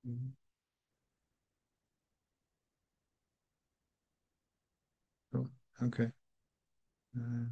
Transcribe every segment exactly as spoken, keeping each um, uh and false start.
嗯，OK，嗯，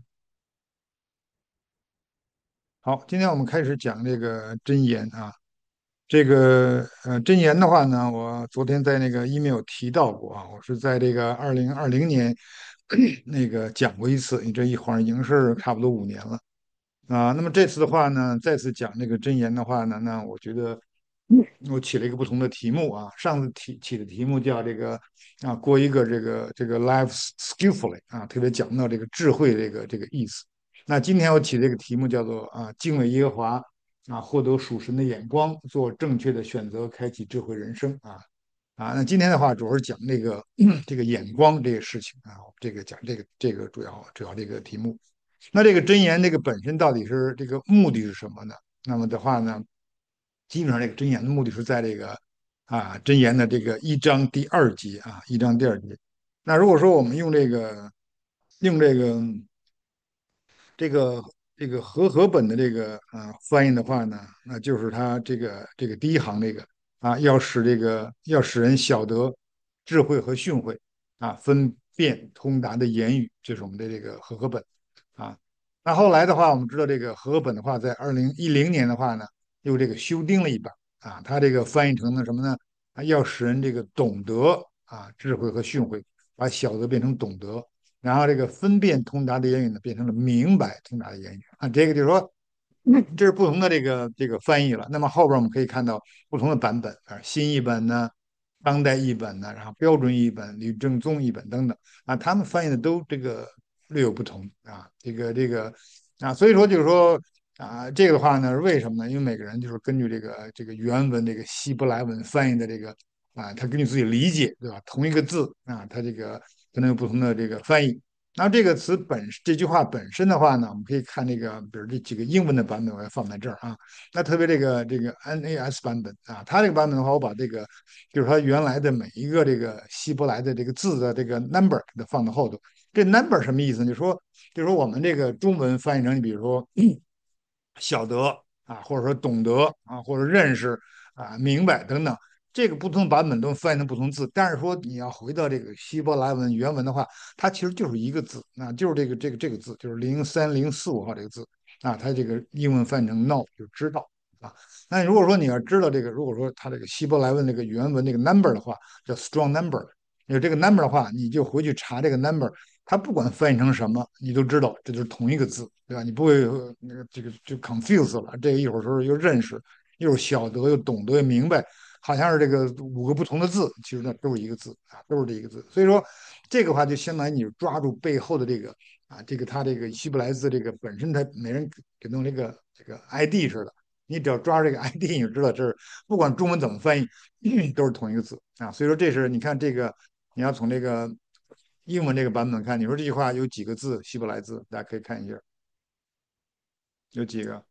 好，今天我们开始讲这个箴言啊。这个呃，箴言的话呢，我昨天在那个 email 提到过啊，我是在这个二零二零年那个讲过一次，你这一晃已经是差不多五年了。啊，那么这次的话呢，再次讲这个箴言的话呢，那我觉得我起了一个不同的题目啊。上次起起的题目叫这个啊，过一个这个这个 life skillfully 啊，特别讲到这个智慧这个这个意思。那今天我起这个题目叫做啊，敬畏耶和华啊，获得属神的眼光，做正确的选择，开启智慧人生啊。啊，那今天的话主要是讲这个这个眼光这个事情啊，这个讲这个这个主要主要这个题目。那这个箴言这个本身到底是这个目的是什么呢？那么的话呢，基本上这个箴言的目的是在这个啊箴言的这个一章第二节啊，一章第二节。那如果说我们用这个用这个这个这个和合本的这个啊翻译的话呢，那就是它这个这个第一行这个啊，要使这个要使人晓得智慧和训诲啊，分辨通达的言语，这是我们的这个和合本啊。那后来的话，我们知道这个和合本的话，在二零一零年的话呢，又这个修订了一版啊，它这个翻译成了什么呢？啊，要使人这个懂得啊智慧和训诲，把晓得变成懂得。然后这个分辨通达的言语呢，变成了明白通达的言语啊。这个就是说，这是不同的这个这个翻译了。那么后边我们可以看到不同的版本啊，新译本呢、当代译本呢，然后标准译本、吕正宗译本等等啊，他们翻译的都这个略有不同啊。这个这个啊，所以说就是说啊，这个的话呢，是为什么呢？因为每个人就是根据这个这个原文这个希伯来文翻译的这个啊，他根据自己理解，对吧？同一个字啊，他这个可能有不同的这个翻译。那这个词本这句话本身的话呢，我们可以看这个，比如这几个英文的版本，我要放在这儿啊。那特别这个这个 N A S 版本啊，它这个版本的话，我把这个就是它原来的每一个这个希伯来的这个字的这个 number 给它放到后头。这 number 什么意思呢？就是说，就是说我们这个中文翻译成，你比如说晓得啊，或者说懂得啊，或者认识啊，明白等等。这个不同版本都翻译成不同字，但是说你要回到这个希伯来文原文的话，它其实就是一个字，啊，就是这个这个这个字，就是零三零四五号这个字啊，它这个英文翻译成 know 就知道啊。那如果说你要知道这个，如果说它这个希伯来文这个原文这个 number 的话，叫 strong number，有这个 number 的话，你就回去查这个 number，它不管翻译成什么，你都知道这就是同一个字，对吧？你不会那个这个就 confuse 了，这个一会儿时候又认识，又晓得，又懂得，又明白，好像是这个五个不同的字，其实那都是一个字啊，都是这一个字。所以说，这个话就相当于你抓住背后的这个啊，这个它这个希伯来字这个本身，它每人给弄这个这个 I D 似的，你只要抓住这个 I D，你就知道这是不管中文怎么翻译，都是同一个字啊。所以说，这是你看这个，你要从这个英文这个版本看，你说这句话有几个字？希伯来字，大家可以看一下，有几个？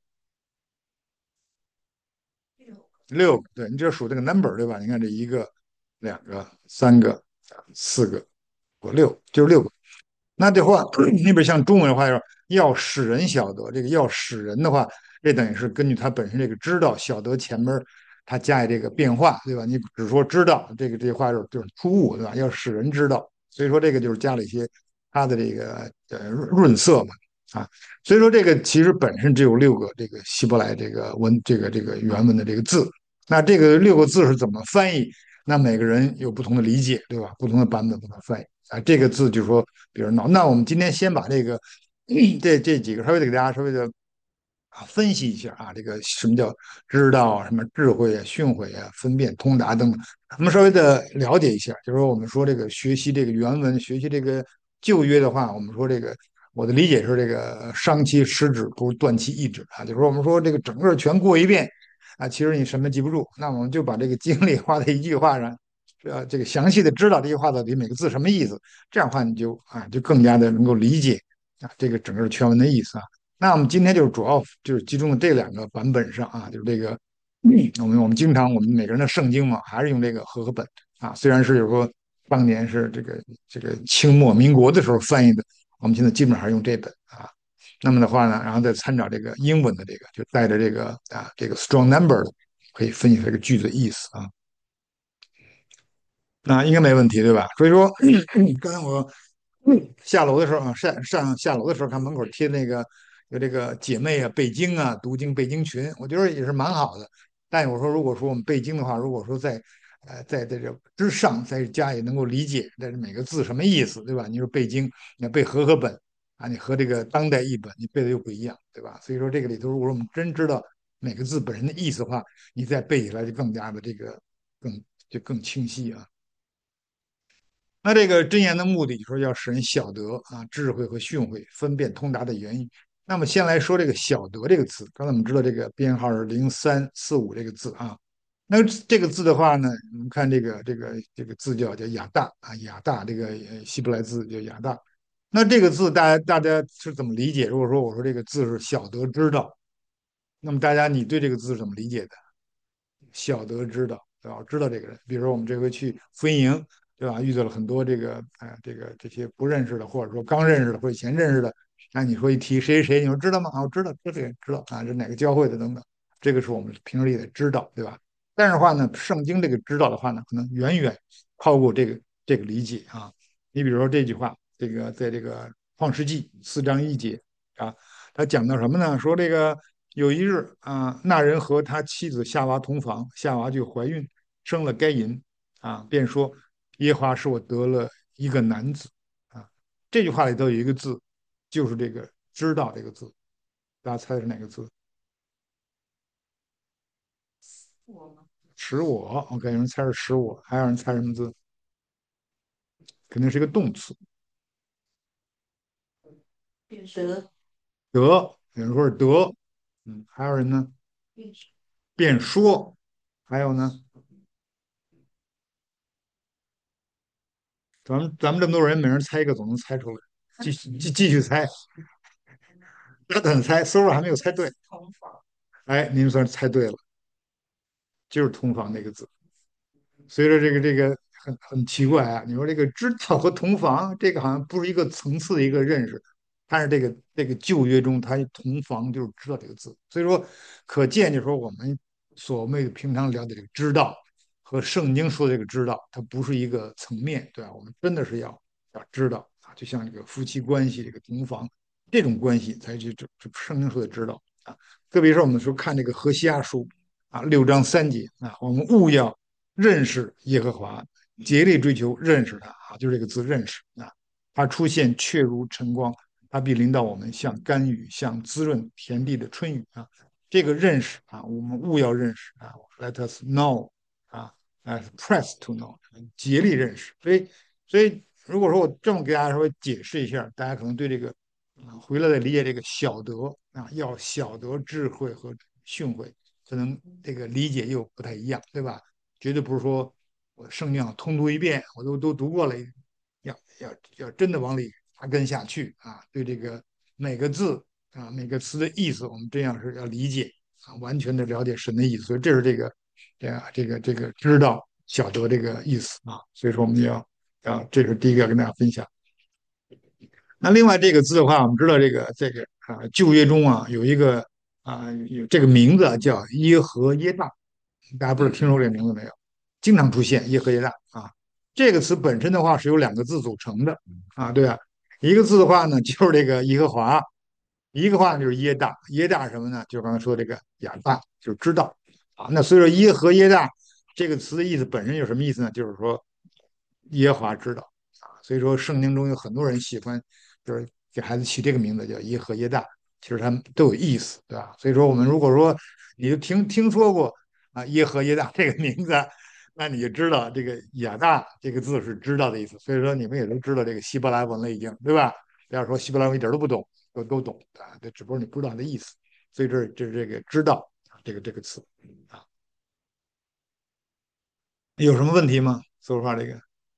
六个。对，你只要数这个 number，对吧？你看这一个、两个、三个、四个、五六，就是六个。那这话，你比如像中文的话，要使人晓得，这个要使人的话，这等于是根据他本身这个知道晓得前面他加以这个变化，对吧？你只说知道，这个这话就是就是突兀，对吧？要使人知道，所以说这个就是加了一些他的这个呃润色嘛，啊，所以说这个其实本身只有六个这个希伯来这个文这个这个原文的这个字，那这个六个字是怎么翻译？那每个人有不同的理解，对吧？不同的版本不同的翻译啊。这个字就是说，比如闹，那我们今天先把这个这这几个稍微的给大家稍微的啊分析一下啊，这个什么叫知道啊，什么智慧啊、训诲啊、分辨、通达等等，我们稍微的了解一下。就是说，我们说这个学习这个原文，学习这个旧约的话，我们说这个我的理解是这个伤其食指，不如断其意志啊。就是说，我们说这个整个全过一遍啊，其实你什么记不住，那我们就把这个精力花在一句话上。呃，这个详细的知道这句话到底每个字什么意思，这样的话你就啊就更加的能够理解啊这个整个全文的意思啊。那我们今天就是主要就是集中在这两个版本上啊，就是这个，我们我们经常我们每个人的圣经嘛，还是用这个和合本啊，虽然是有说当年是这个这个清末民国的时候翻译的，我们现在基本上还是用这本啊。那么的话呢，然后再参照这个英文的这个，就带着这个啊这个 strong number 的，可以分析这个句子的意思啊。 那应该没问题，对吧？所以说，刚才我下楼的时候啊，上上下楼的时候，看门口贴那个有这个姐妹啊，背经啊，读经背经群，我觉得也是蛮好的。但我说，如果说我们背经的话，如果说在呃在在这之上再加以能够理解，这每个字什么意思，对吧？你说背经，你要背和合本啊，你和这个当代译本你背的又不一样，对吧？所以说这个里头，如果说我们真知道每个字本身的意思的话，你再背起来就更加的这个更就更清晰啊。那这个真言的目的，就是说要使人晓得啊，智慧和训诲，分辨通达的原因。那么先来说这个“晓得”这个词，刚才我们知道这个编号是零三四五这个字啊。那这个字的话呢，我们看这个这个这个字叫叫亚大啊，亚大这个呃希伯来字叫亚大。那这个字大家大家是怎么理解？如果说我说这个字是晓得知道，那么大家你对这个字是怎么理解的？晓得知道，对吧？知道这个人，比如说我们这回去婚营，对吧？遇到了很多这个，哎，这个这些不认识的，或者说刚认识的，或者以前认识的，那你说一提谁谁谁，你说知道吗？啊，我知道，知道这个人知道啊，这哪个教会的等等，这个是我们平时里的知道，对吧？但是的话呢，圣经这个知道的话呢，可能远远超过这个这个理解啊。你比如说这句话，这个在这个创世纪四章一节啊，他讲到什么呢？说这个有一日啊，那人和他妻子夏娃同房，夏娃就怀孕，生了该隐啊，便说耶和华使我得了一个男子啊。这句话里头有一个字，就是这个知道这个字，大家猜是哪个字？使我，OK，有人猜是使我，还有人猜什么字？肯定是一个动词， 得得，有人说是得，嗯，还有人呢，便说，还有呢，咱们咱们这么多人，每人猜一个，总能猜出来。继续继继续猜，大胆猜，搜索还没有猜对。哎，您算是猜对了，就是同房那个字。所以说这个这个很很奇怪啊！你说这个知道和同房，这个好像不是一个层次的一个认识，但是这个这个旧约中，它同房就是知道这个字，所以说可见就是说我们所谓的平常了解这个知道和圣经说的这个知道，它不是一个层面，对吧？我们真的是要要知道啊，就像这个夫妻关系，这个同房这种关系才是这这圣经说的知道啊。特别是我们说看这个何西阿书啊，六章三节啊，我们务要认识耶和华，竭力追求认识他啊，就是这个字认识啊。他出现确如晨光，他必领导我们像甘雨，像滋润田地的春雨啊。这个认识啊，我们务要认识啊，let us know 啊，啊，press to know，竭力认识。所以，所以如果说我这么给大家稍微解释一下，大家可能对这个啊回来再理解这个晓得啊，要晓得智慧和训诲，可能这个理解又不太一样，对吧？绝对不是说我圣经通读一遍，我都都读过了，要要要真的往里扎根下去啊！对这个每个字啊、每个词的意思，我们这样是要理解啊，完全的了解神的意思。所以这是这个这样这个这个知道晓得这个意思啊。所以说我们要啊，这是第一个要跟大家分享。那另外这个字的话，我们知道这个这个啊，旧约中啊有一个啊有这个名字啊叫耶和耶大，大家不知道听说这个名字没有？经常出现耶和耶大啊。这个词本身的话是由两个字组成的啊，对啊，一个字的话呢就是这个耶和华，一个话就是耶大，耶大什么呢？就是刚才说这个亚大，就是知道啊。那所以说耶和耶大这个词的意思本身有什么意思呢？就是说耶和华知道啊。所以说圣经中有很多人喜欢就是给孩子起这个名字叫耶和耶大，其实他们都有意思，对吧？所以说我们如果说你就听听说过啊耶和耶大这个名字，那你就知道这个亚大这个字是知道的意思。所以说你们也都知道这个希伯来文了已经，对吧？不要说希伯来文一点都不懂，都都懂啊，这只不过你不知道它的意思。所以这这是这个知道这个这个词啊，有什么问题吗？说实话，这个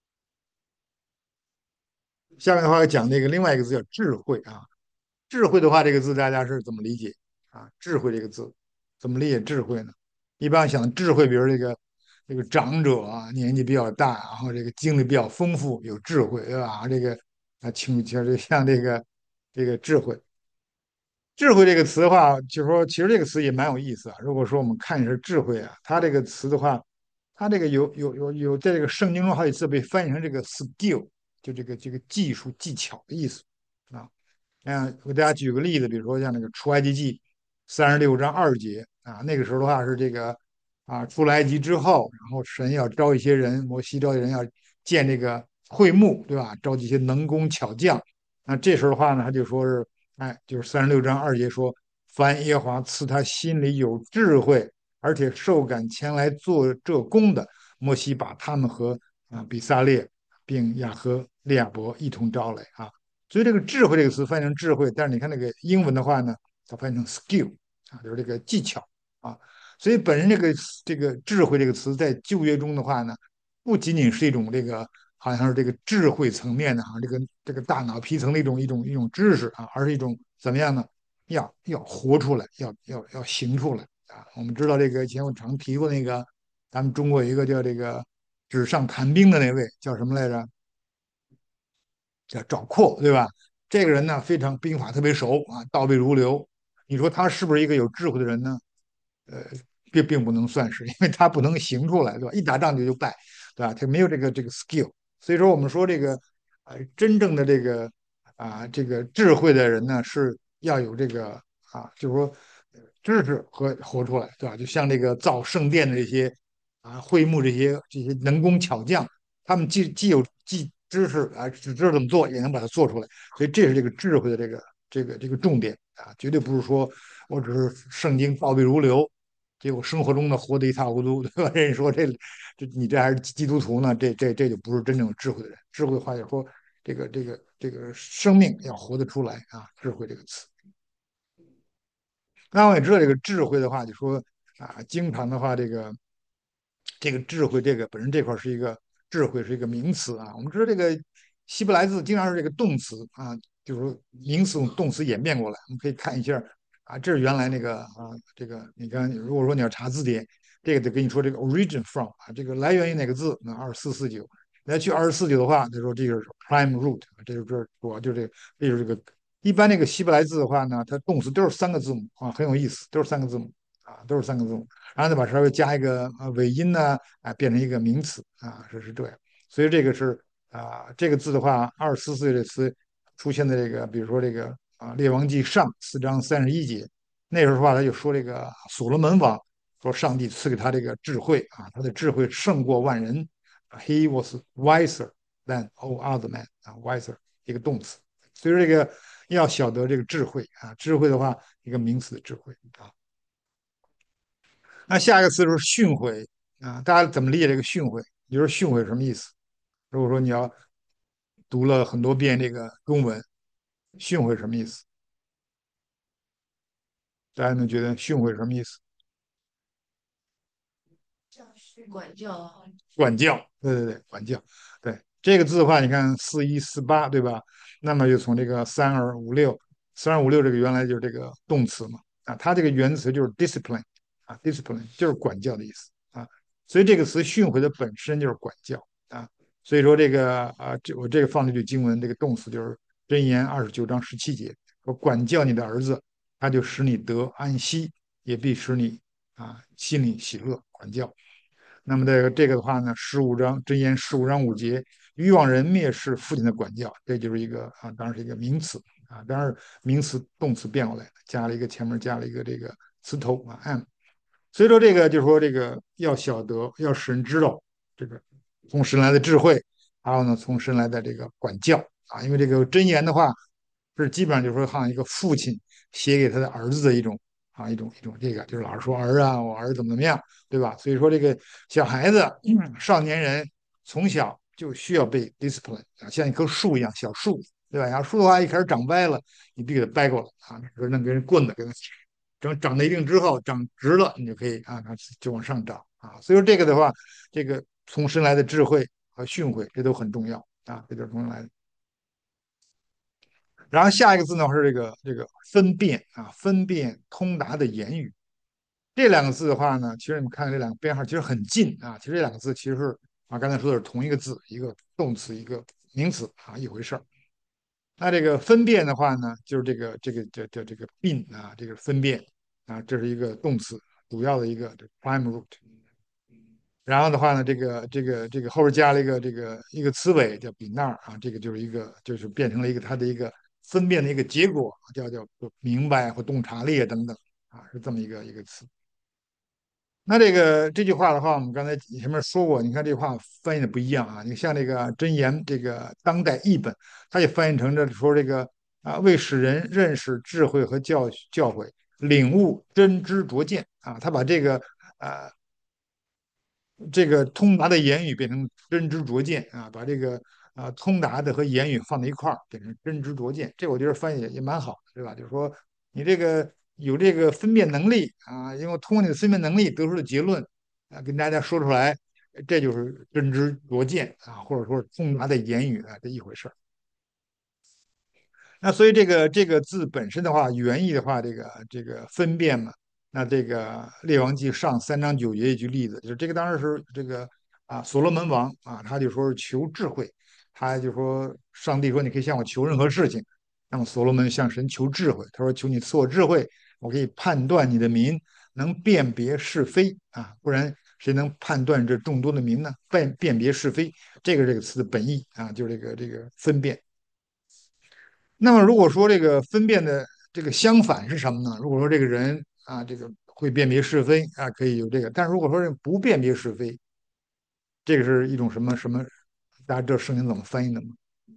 下面的话要讲这个另外一个字叫智慧啊。智慧的话，这个字大家是怎么理解啊？智慧这个字怎么理解智慧呢？一般想智慧，比如这个这个长者啊，年纪比较大，然后这个经历比较丰富，有智慧，对吧？这个啊，请就是像这个这个智慧，智慧这个词的话，就是说其实这个词也蛮有意思啊。如果说我们看一下智慧啊，它这个词的话。 它这个有有有有在这个圣经中好几次被翻译成这个 skill，就这个这个技术技巧的意思啊。嗯，我给大家举个例子，比如说像那个出埃及记三十六章二节啊，那个时候的话是这个啊，出了埃及之后，然后神要招一些人，摩西招一些人要建这个会幕，对吧？召集一些能工巧匠。那这时候的话呢，他就说是，哎，就是三十六章二节说，凡耶和华赐他心里有智慧，而且受感前来做这工的，摩西把他们和啊比撒列并亚和利亚伯一同招来啊。所以这个智慧这个词翻译成智慧，但是你看那个英文的话呢，它翻译成 skill 啊，就是这个技巧啊。所以本身这个这个智慧这个词在旧约中的话呢，不仅仅是一种这个好像是这个智慧层面的啊，这个这个大脑皮层的一种一种一种知识啊，而是一种怎么样呢？要要活出来，要要要行出来啊。我们知道这个以前我常提过那个，咱们中国有一个叫这个纸上谈兵的那位叫什么来着？叫赵括，对吧？这个人呢，非常兵法特别熟啊，倒背如流。你说他是不是一个有智慧的人呢？呃，并并不能算是，因为他不能行出来，对吧？一打仗就就败，对吧？他没有这个这个 skill。所以说，我们说这个，呃，真正的这个啊，这个智慧的人呢，是要有这个啊，就是说知识和活出来，对吧？就像这个造圣殿的这些啊，会幕这些这些能工巧匠，他们既既有既知识啊，只知道怎么做，也能把它做出来。所以这是这个智慧的这个这个这个重点啊，绝对不是说我只是圣经倒背如流，结果生活中呢活得一塌糊涂，对吧？人说这这你这还是基督徒呢，这这这就不是真正智慧的人。智慧的话就说这个这个这个生命要活得出来啊，智慧这个词。那我也知道这个智慧的话，就说啊，经常的话，这个这个智慧这个本身这块是一个智慧是一个名词啊。我们知道这个希伯来字经常是这个动词啊，就是说名词从动词演变过来。我们可以看一下啊，这是原来那个啊，这个你看，如果说你要查字典，这个得跟你说这个 origin from 啊，这个来源于哪个字？那二四四九，来去二四四九的话，他说这个是 prime root，这就是主要就这个，这就是这个一般那个希伯来字的话呢，它动词都是三个字母啊，很有意思，都是三个字母啊，都是三个字母。然后再把稍微加一个啊尾音呢，啊变成一个名词啊，这是这样。所以这个是啊这个字的话，二十四岁的词出现在这个，比如说这个啊《列王纪上》四章三十一节，那时候的话他就说这个所罗门王说上帝赐给他这个智慧啊，他的智慧胜过万人，He was wiser than all other men 啊，wiser 一个动词。所以说这个要晓得这个智慧啊，智慧的话一个名词的智慧啊。那下一个词是训诲啊，大家怎么理解这个训诲？你说训诲什么意思？如果说你要读了很多遍这个中文，训诲什么意思？大家能觉得训诲什么意思？ 管教。 管教，对对对，管教，对这个字的话，你看四一四八，对吧？那么就从这个三二五六，三二五六这个原来就是这个动词嘛，啊，它这个原词就是 discipline 啊，discipline 就是管教的意思啊，所以这个词训诲的本身就是管教啊，所以说这个啊，这我这个放这句经文，这个动词就是箴言二十九章十七节，说管教你的儿子，他就使你得安息，也必使你啊心里喜乐，管教。那么这个这个的话呢，十五章箴言十五章五节，欲望人蔑视父亲的管教，这就是一个啊，当然是一个名词啊，当然名词动词变过来加了一个前面加了一个这个词头啊 m，所以说这个就是说这个要晓得，要使人知道这个从神来的智慧，还有呢从神来的这个管教啊，因为这个箴言的话是基本上就是说好像一个父亲写给他的儿子的一种啊一种一种这个就是老是说儿啊我儿子怎么怎么样，对吧？所以说这个小孩子、嗯少年人从小就需要被 discipline 啊，像一棵树一样小树，对吧？然后树的话一开始长歪了，你必须给它掰过来啊，说那根棍子给它长长到一定之后长直了，你就可以啊，就往上涨啊。所以说这个的话，这个从生来的智慧和训诲，这都很重要啊，这都是从生来的。然后下一个字呢是这个这个分辨啊，分辨通达的言语。这两个字的话呢，其实你们看这两个编号其实很近啊，其实这两个字其实是啊刚才说的是同一个字，一个动词，一个名词啊，一回事儿。那这个分辨的话呢，就是这个这个这这这个病啊，这个分辨啊，这是一个动词，主要的一个 prime root。 然后的话呢，这个这个这个后边加了一个这个一个词尾叫比那儿啊，这个就是一个就是变成了一个它的一个分辨的一个结果，叫叫明白或洞察力啊等等啊，是这么一个一个词。那这个这句话的话，我们刚才前面说过，你看这话翻译的不一样啊。你像这个《箴言》这个当代译本，它也翻译成这说这个啊，为使人认识智慧和教教诲，领悟真知灼见啊。他把这个啊这个通达的言语变成真知灼见啊，把这个啊通达的和言语放在一块儿，变成真知灼见。这我觉得翻译也也蛮好，对吧？就是说你这个有这个分辨能力啊，因为通过你的分辨能力得出的结论啊，跟大家说出来，这就是真知灼见啊，或者说通达的言语啊，这一回事儿。那所以这个这个字本身的话，原意的话，这个这个分辨嘛，那这个《列王纪上》三章九节一句例子，就是这个当时是这个啊，所罗门王啊，他就说是求智慧，他就说上帝说你可以向我求任何事情，那么所罗门向神求智慧，他说求你赐我智慧，我可以判断你的民，能辨别是非啊，不然谁能判断这众多的民呢？辨辨别是非，这个这个词的本意啊，就是这个这个分辨。那么如果说这个分辨的这个相反是什么呢？如果说这个人啊，这个会辨别是非啊，可以有这个。但是如果说是不辨别是非，这个是一种什么什么？大家知道圣经怎么翻译的吗？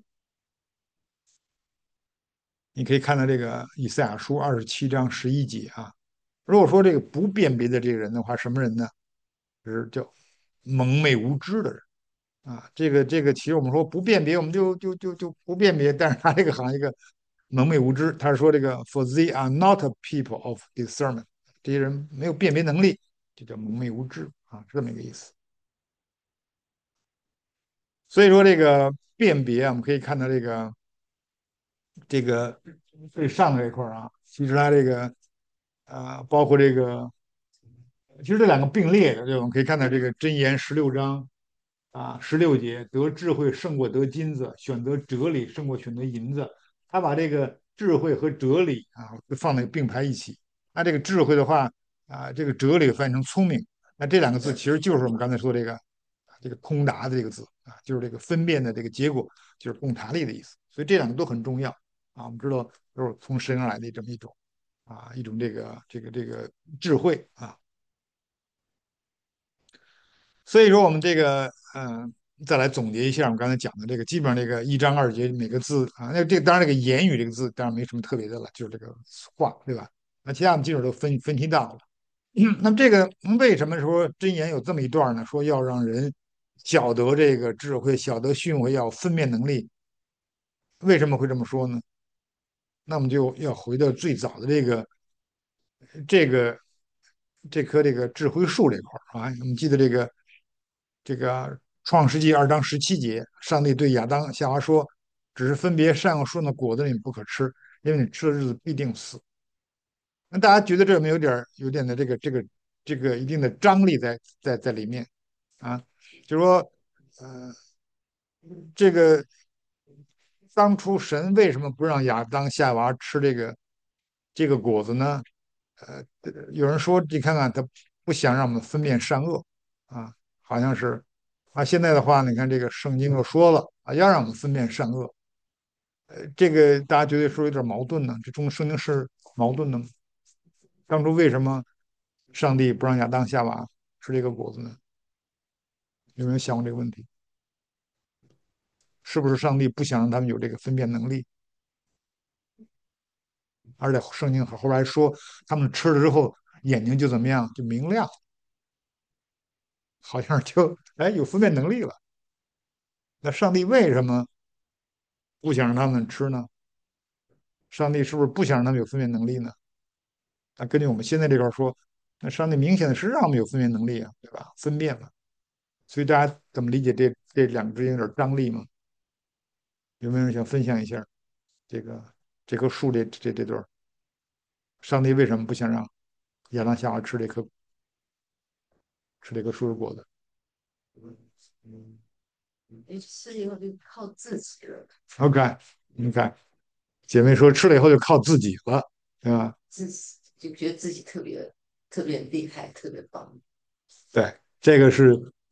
你可以看到这个以赛亚书二十七章十一节啊。如果说这个不辨别的这个人的话，什么人呢？就是叫蒙昧无知的人。啊，这个这个，其实我们说不辨别，我们就就就就不辨别。但是他这个好像一个蒙昧无知，他是说这个 For they are not a people of discernment，这些人没有辨别能力，就叫蒙昧无知啊，是这么一个意思。所以说这个辨别啊，我们可以看到这个这个最上这一块啊，其实它这个啊、呃包括这个，其实这两个并列的，对吧？我们可以看到这个箴言十六章啊，十六节，得智慧胜过得金子，选择哲理胜过选择银子。他把这个智慧和哲理啊放在并排一起。那这个智慧的话啊，这个哲理翻译成聪明，那这两个字其实就是我们刚才说这个这个通达的这个字啊，就是这个分辨的这个结果，就是洞察力的意思。所以这两个都很重要啊。我们知道都是从神而来的这么一种啊一种这个这个这个智慧啊。所以说我们这个嗯、呃再来总结一下我们刚才讲的这个，基本上这个一章二节每个字啊，那这个当然这个言语这个字当然没什么特别的了，就是这个话，对吧？那其他我们基本都分分析到了。嗯那么这个为什么说真言有这么一段呢？说要让人晓得这个智慧，晓得训诲，要分辨能力。为什么会这么说呢？那我们就要回到最早的这个这个这棵这个智慧树这块儿啊，我们记得这个这个创世纪二章十七节，上帝对亚当夏娃说：“只是分别善恶树的果子你不可吃，因为你吃的日子必定死。”那大家觉得这有没有点有点的这个这个这个一定的张力在在在里面啊？就是说，呃，这个当初神为什么不让亚当夏娃吃这个这个果子呢？呃，有人说，你看看他不想让我们分辨善恶啊，好像是啊。现在的话，你看这个圣经又说了啊，要让我们分辨善恶。呃，这个大家觉得说有点矛盾呢？这中圣经是矛盾的吗？当初为什么上帝不让亚当夏娃吃这个果子呢？有没有想过这个问题？是不是上帝不想让他们有这个分辨能力？而且圣经后来说，他们吃了之后眼睛就怎么样，就明亮，好像就哎有分辨能力了。那上帝为什么不想让他们吃呢？上帝是不是不想让他们有分辨能力呢？那根据我们现在这块说，那上帝明显的是让我们有分辨能力啊，对吧？分辨嘛。所以大家怎么理解这这两个之间有点张力吗？有没有人想分享一下这个这棵树这这这段上帝为什么不想让亚当夏娃吃这棵吃这棵树的果子嗯，你吃以后就靠自己了， ？OK，你看姐妹说吃了以后就靠自己了，对吧？ 自己就觉得自己特别特别厉害，特别棒。 对，这个是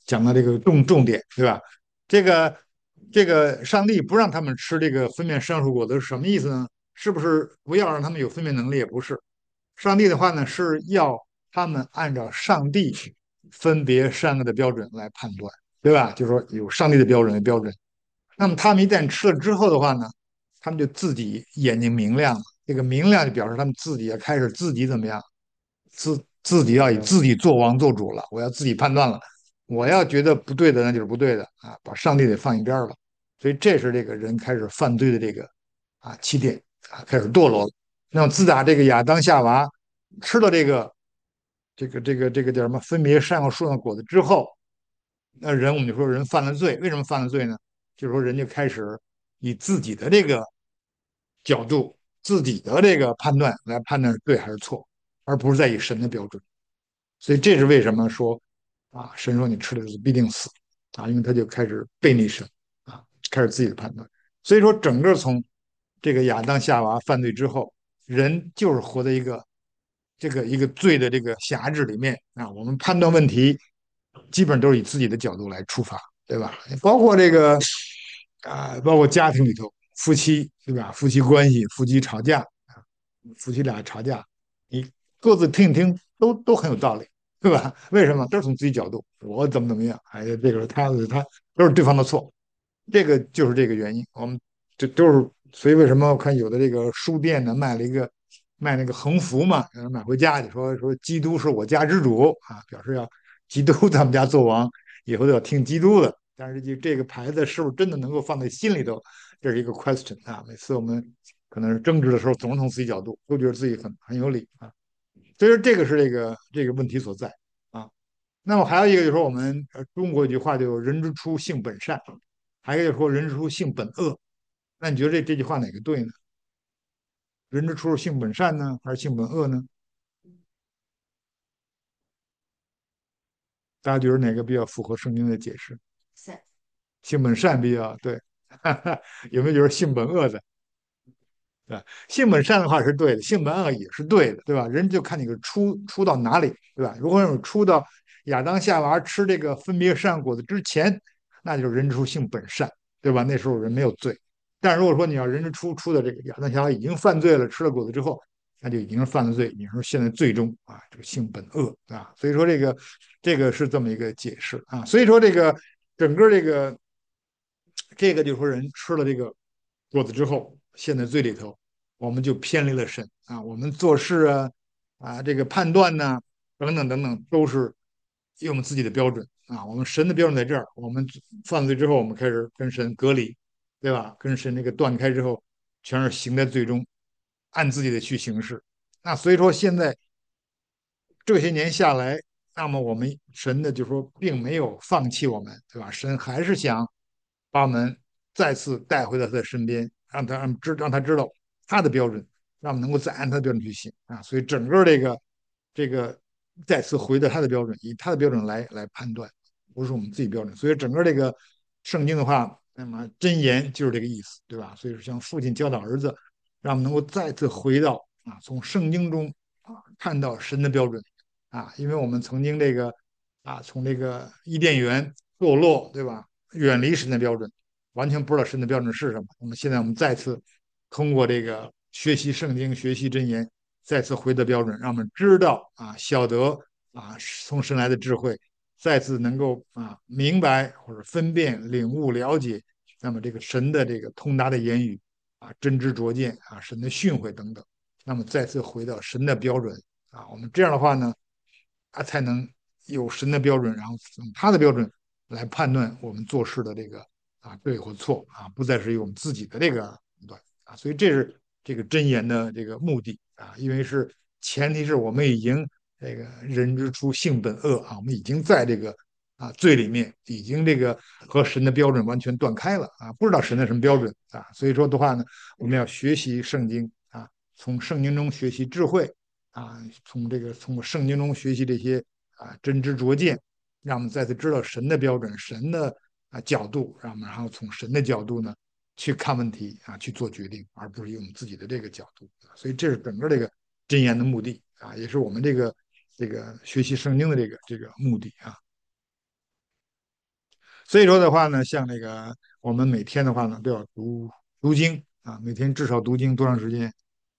讲到这个重重点，对吧？这个这个上帝不让他们吃这个分辨善恶树果子是什么意思呢？是不是不要让他们有分辨能力？也不是。上帝的话呢，是要他们按照上帝分别善恶的标准来判断，对吧？就是说有上帝的标准的标准。那么他们一旦吃了之后的话呢，他们就自己眼睛明亮了。这个明亮就表示他们自己也开始自己怎么样，自自己要以自己做王做主了。我要自己判断了，我要觉得不对的那就是不对的啊，把上帝给放一边了。所以这是这个人开始犯罪的这个啊起点啊，开始堕落了。那么自打这个亚当夏娃吃了这个这个这个这个叫什么分别善恶树上的果子之后，那人我们就说人犯了罪，为什么犯了罪呢？就是说人就开始以自己的这个角度、自己的这个判断来判断对还是错，而不是在以神的标准。所以这是为什么说啊，神说你吃了是必定死啊，因为他就开始背逆神啊，开始自己的判断。所以说，整个从这个亚当夏娃犯罪之后，人就是活在一个这个一个罪的这个辖制里面啊。我们判断问题基本都是以自己的角度来出发，对吧？包括这个啊，包括家庭里头，夫妻对吧？夫妻关系，夫妻吵架啊，夫妻俩吵架，你各自听一听，都都很有道理，对吧？为什么？都是从自己角度，我怎么怎么样，哎呀，这个是他的他都是对方的错，这个就是这个原因。我们这都是，所以为什么我看有的这个书店呢卖了一个卖那个横幅嘛，让人买回家去，说说基督是我家之主啊，表示要基督在我们家做王，以后都要听基督的。但是就这个牌子是不是真的能够放在心里头，这是一个 question 啊。每次我们可能是争执的时候，总是从自己角度，都觉得自己很很有理啊。所以说这个是这个这个问题所在啊。那么还有一个就是说，我们呃中国有句话就"人之初，性本善"，还有一个就是说"人之初，性本恶"。那你觉得这这句话哪个对呢？人之初是性本善呢，还是性本恶呢？大家觉得哪个比较符合圣经的解释？ 善。 性本善比较对，有没有觉得性本恶的？对吧？性本善的话是对的，性本恶也是对的，对吧？人就看你个出出到哪里，对吧？如果有出到亚当夏娃吃这个分别善果子之前，那就是人之初性本善，对吧？那时候人没有罪。但如果说你要人之初出的这个亚当夏娃已经犯罪了，吃了果子之后，那就已经是犯了罪。你说现在最终啊，这个性本恶啊，所以说这个这个是这么一个解释啊。所以说这个整个这个这个就是说人吃了这个果子之后，陷在罪里头，我们就偏离了神啊，我们做事啊啊这个判断呢、等等等等都是用我们自己的标准啊，我们神的标准在这儿，我们犯罪之后，我们开始跟神隔离，对吧？跟神那个断开之后，全是行在最终，按自己的去行事。那所以说现在这些年下来，那么我们神的就说并没有放弃我们，对吧？神还是想把我们再次带回到他的身边，让他让知让他知道他的标准，让我们能够再按他的标准去行啊。所以整个这个这个再次回到他的标准，以他的标准来来判断，不是我们自己标准。所以整个这个圣经的话，那么真言就是这个意思，对吧？所以说像父亲教导儿子，让我们能够再次回到啊，从圣经中啊看到神的标准。啊，因为我们曾经这个啊，从这个伊甸园堕落，对吧？远离神的标准，完全不知道神的标准是什么。那么现在我们再次通过这个学习圣经、学习真言，再次回到标准，让我们知道啊，晓得啊，从神来的智慧，再次能够啊明白或者分辨、领悟、了解，那么这个神的这个通达的言语啊，真知灼见啊，神的训诲等等，那么再次回到神的标准啊，我们这样的话呢。他才能有神的标准，然后用他的标准来判断我们做事的这个啊对或错啊，不再是用我们自己的这个判断啊，所以这是这个真言的这个目的啊，因为是前提是我们已经这个人之初性本恶啊，我们已经在这个啊罪里面已经这个和神的标准完全断开了啊，不知道神的什么标准啊，所以说的话呢，我们要学习圣经啊，从圣经中学习智慧。啊，从这个从圣经中学习这些啊真知灼见，让我们再次知道神的标准、神的啊角度，让我们然后从神的角度呢去看问题啊，去做决定，而不是用自己的这个角度。所以这是整个这个真言的目的啊，也是我们这个这个学习圣经的这个这个目的啊。 所以说的话呢，像那个我们每天的话呢，都要读读经啊，每天至少读经多长时间？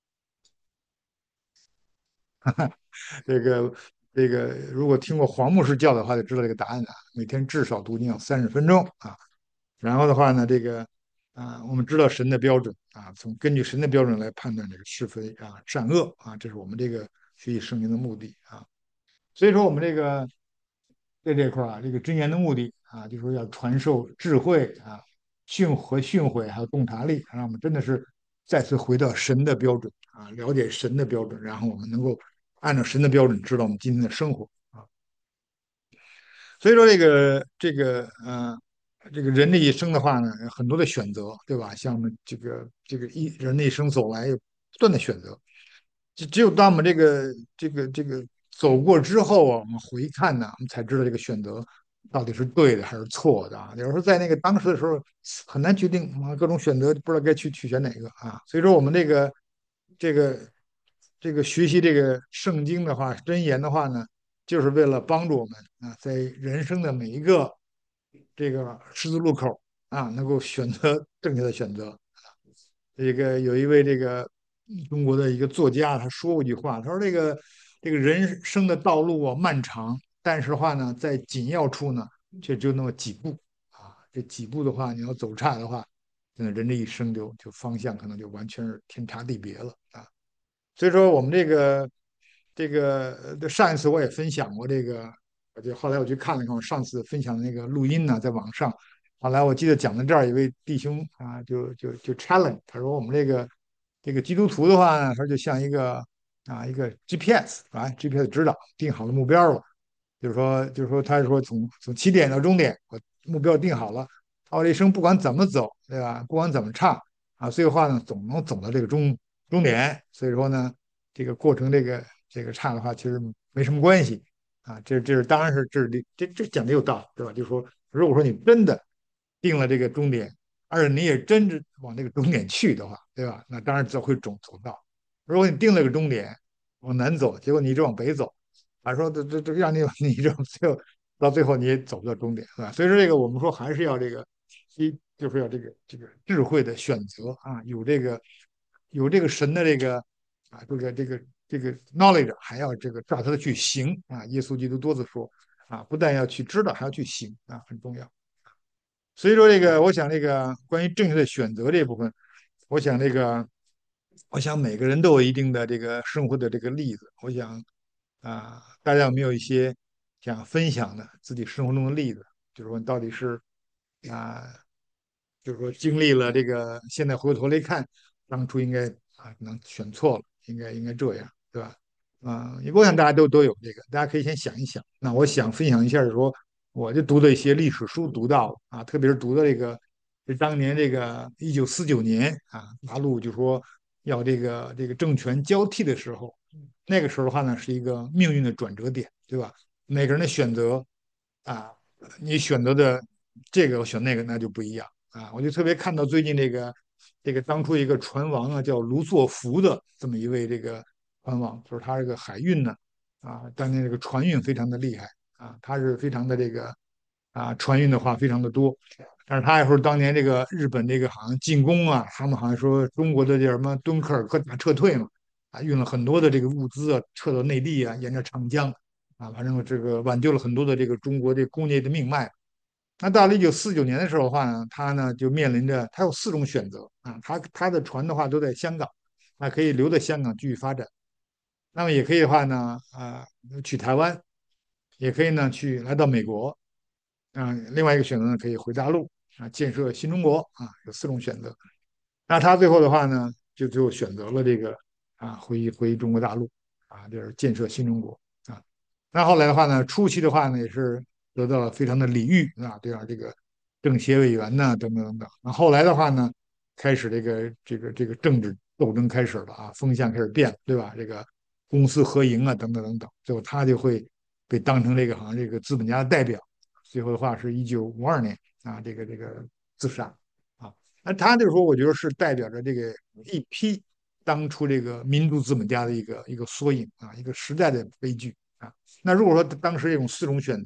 这个这个，如果听过黄牧师教的话，就知道这个答案了。每天至少读经要三十分钟啊。然后的话呢，这个啊，我们知道神的标准啊，从根据神的标准来判断这个是非啊、善恶啊，这是我们这个学习圣经的目的啊。所以说，我们这个在这块儿啊，这个箴言的目的啊，就是说要传授智慧啊、训和训诲，还有洞察力，让我们真的是再次回到神的标准啊，了解神的标准，然后我们能够按照神的标准知道我们今天的生活啊。所以说，这个这个呃，这个人的一生的话呢，很多的选择，对吧？像我们这个这个一人的一生走来，有不断的选择。只只有当我们这个这个这个走过之后啊，我们回看呢，我们才知道这个选择到底是对的还是错的啊。有时候在那个当时的时候很难决定啊，各种选择不知道该去取选哪个啊。所以说我们这个这个这个学习这个圣经的话，箴言的话呢，就是为了帮助我们啊，在人生的每一个这个十字路口啊，能够选择正确的选择。这个有一位这个中国的一个作家，他说过一句话，他说这个这个人生的道路啊漫长，但是的话呢，在紧要处呢，却只有那么几步啊，这几步的话，你要走差的话，那人这一生就就方向可能就完全是天差地别了啊。所以说我们这个这个呃上一次我也分享过这个，我就后来我去看了看我上次分享的那个录音呢，在网上。后来我记得讲到这儿，有位弟兄啊，就就就 challenge，他说我们这个这个基督徒的话呢，他就像一个啊一个 G P S 啊，G P S 指导，定好了目标了，就是说就是说他是说从从起点到终点，我目标定好了，我这一生不管怎么走，对吧？不管怎么差啊，最后话呢总能走到这个终终点。所以说呢，这个过程这个这个差的话，其实没什么关系啊。这这是当然是这是这这讲的有道理，对吧？就是说，如果说你真的定了这个终点，而且你也真正往这个终点去的话，对吧？那当然就会走走到。如果你定了个终点往南走，结果你一直往北走，还说这这这让你你这最后到最后你也走不到终点，是吧？所以说这个我们说还是要这个一就是要这个这个智慧的选择啊，有这个有这个神的这个啊这个这个这个 knowledge，还要这个照他的去行啊。耶稣基督多次说啊，不但要去知道，还要去行啊，很重要。所以说这个，我想这个关于正确的选择这部分，我想这个，我想每个人都有一定的这个生活的这个例子。我想啊，大家有没有一些想分享的自己生活中的例子？就是说到底是啊，就是说经历了这个，现在回过头来看，当初应该啊可能选错了，应该应该这样，对吧？啊，我想大家都都有这个，大家可以先想一想。那我想分享一下，说我就读的一些历史书读到了啊，特别是读的这个，是当年这个一九四九年啊，大陆就说要这个这个政权交替的时候，那个时候的话呢，是一个命运的转折点，对吧？每个人的选择啊，你选择的这个选那个，那就不一样啊。我就特别看到最近这个这个当初一个船王啊，叫卢作孚的这么一位这个船王，就是他这个海运呢啊，当年这个船运非常的厉害啊，他是非常的这个啊船运的话非常的多。但是他还说当年这个日本这个好像进攻啊，他们好像说中国的叫什么敦刻尔克大撤退嘛，啊，运了很多的这个物资啊，撤到内地啊，沿着长江啊，反正这个挽救了很多的这个中国这工业的命脉。那到了一九四九年的时候的话呢，他呢就面临着他有四种选择啊，他他的船的话都在香港，那可以留在香港继续发展，那么也可以的话呢，啊、去台湾，也可以呢去来到美国，啊、另外一个选择呢可以回大陆啊，建设新中国啊，有四种选择。那他最后的话呢，就最后选择了这个啊，回回中国大陆啊，就是建设新中国啊。那后来的话呢，初期的话呢，也是得到了非常的礼遇啊，对吧？这个政协委员呐，等等等等。那后来的话呢，开始这个这个这个政治斗争开始了啊，风向开始变了，对吧？这个公私合营啊，等等等等，最后他就会被当成这个好像这个资本家的代表。最后的话是一九五二年啊，这个这个自杀啊。那他就是说，我觉得是代表着这个一批当初这个民族资本家的一个一个缩影啊，一个时代的悲剧啊。那如果说当时这种四种选择，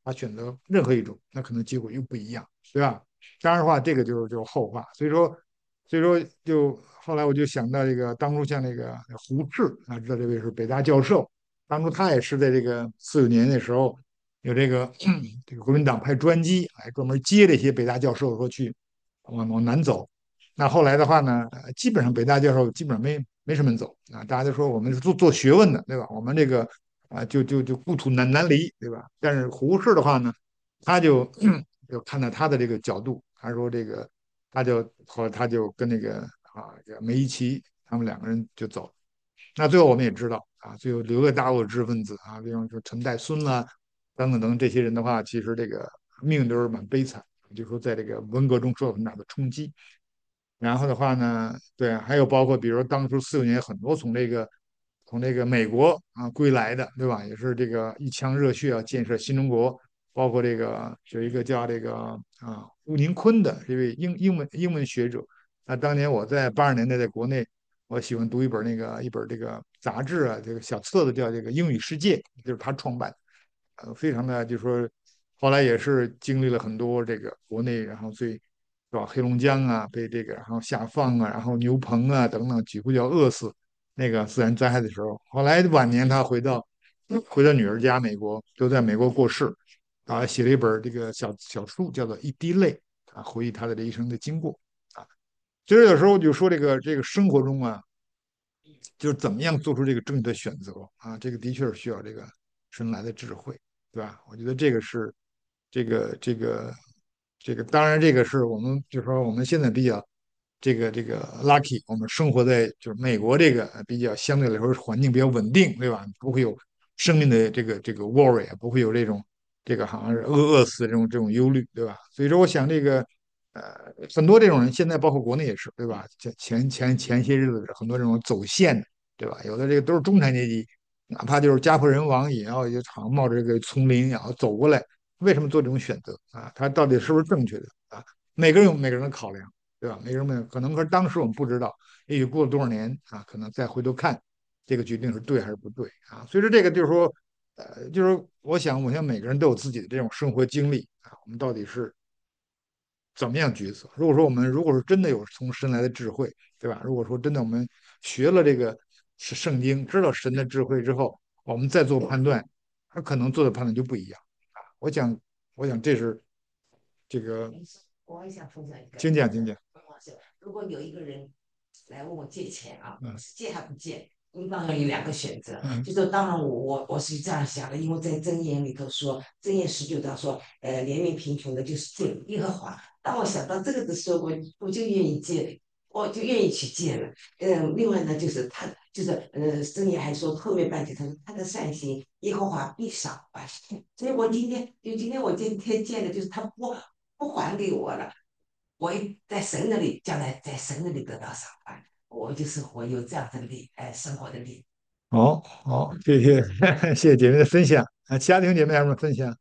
他选择任何一种，那可能结果又不一样，对吧？当然的话，这个就是就是后话。所以说，所以说就后来我就想到这个当初像那个胡适啊，知道这位是北大教授，当初他也是在这个四九年的时候有这个这个国民党派专机来专门接这些北大教授说去往往南走。那后来的话呢，基本上北大教授基本上没没什么走啊，大家都说我们是做做学问的，对吧？我们这个啊就就就故土难难离，对吧？但是胡适的话呢，他就就看到他的这个角度，他说这个他就后来他就跟那个啊梅贻琦他们两个人就走。那最后我们也知道啊，最后留给大陆的知识分子啊，比方说陈岱孙啦等等等这些人的话，其实这个命运都是蛮悲惨，就说在这个文革中受到很大的冲击。然后的话呢，对，还有包括比如说当初四九年很多从这个从这个美国啊归来的，对吧？也是这个一腔热血啊，建设新中国。包括这个有一个叫这个啊吴宁坤的这位英英文英文学者。那当年我在八十年代在国内，我喜欢读一本那个一本这个杂志啊，这个小册子叫这个《英语世界》，就是他创办。呃，非常的就是说，后来也是经历了很多这个国内，然后最是吧，黑龙江啊被这个然后下放啊，然后牛棚啊等等，几乎就要饿死那个自然灾害的时候，后来晚年他回到回到女儿家美国，就在美国过世，啊，写了一本这个小小书，叫做《一滴泪》，啊，回忆他的这一生的经过啊。其实有时候就说这个这个生活中啊，就是怎么样做出这个正确的选择啊，这个的确是需要这个生来的智慧，对吧？我觉得这个是这个这个这个，当然这个是我们就是说我们现在比较这个这个 lucky，我们生活在就是美国这个比较相对来说环境比较稳定，对吧？不会有生命的这个这个 worry，不会有这种这个好像是饿饿死这种这种忧虑，对吧？所以说，我想这个呃，很多这种人，现在包括国内也是，对吧？前前前前些日子很多这种走线的，对吧？有的这个都是中产阶级，哪怕就是家破人亡，也要也常冒着这个丛林，然后走过来。为什么做这种选择啊？他到底是不是正确的啊？每个人有每个人的考量，对吧？每个人有可能是当时我们不知道，也许过了多少年啊，可能再回头看，这个决定是对还是不对啊？所以说这个就是说，呃，就是我想，我想每个人都有自己的这种生活经历啊，我们到底是怎么样角色？如果说我们如果是真的有从神来的智慧，对吧？如果说真的我们学了这个是圣经，知道神的智慧之后，我们再做判断，他可能做的判断就不一样啊。我想，我想这是这个我也想分享一个， 经典经典。 如果有一个人来问我借钱啊， 嗯借还不借？你当然有两个选择， 嗯就是当然我我我是这样想的，因为在箴言里头说，箴言十九章说，呃，怜悯贫穷的就是罪，耶和华。当我想到这个的时候，我我就愿意借，我就愿意去借了。嗯，另外呢，就是他就是呃，箴言还说后面半句，他说他的善行，耶和华必赏还。所以我今天就今天我今天见的就是他不不还给我了，我在神那里将来在神那里得到赏罚。我就是我有这样的力，哎，生活的力。 好好，谢谢谢谢姐妹的分享啊，其他弟兄姐妹还有什么分享？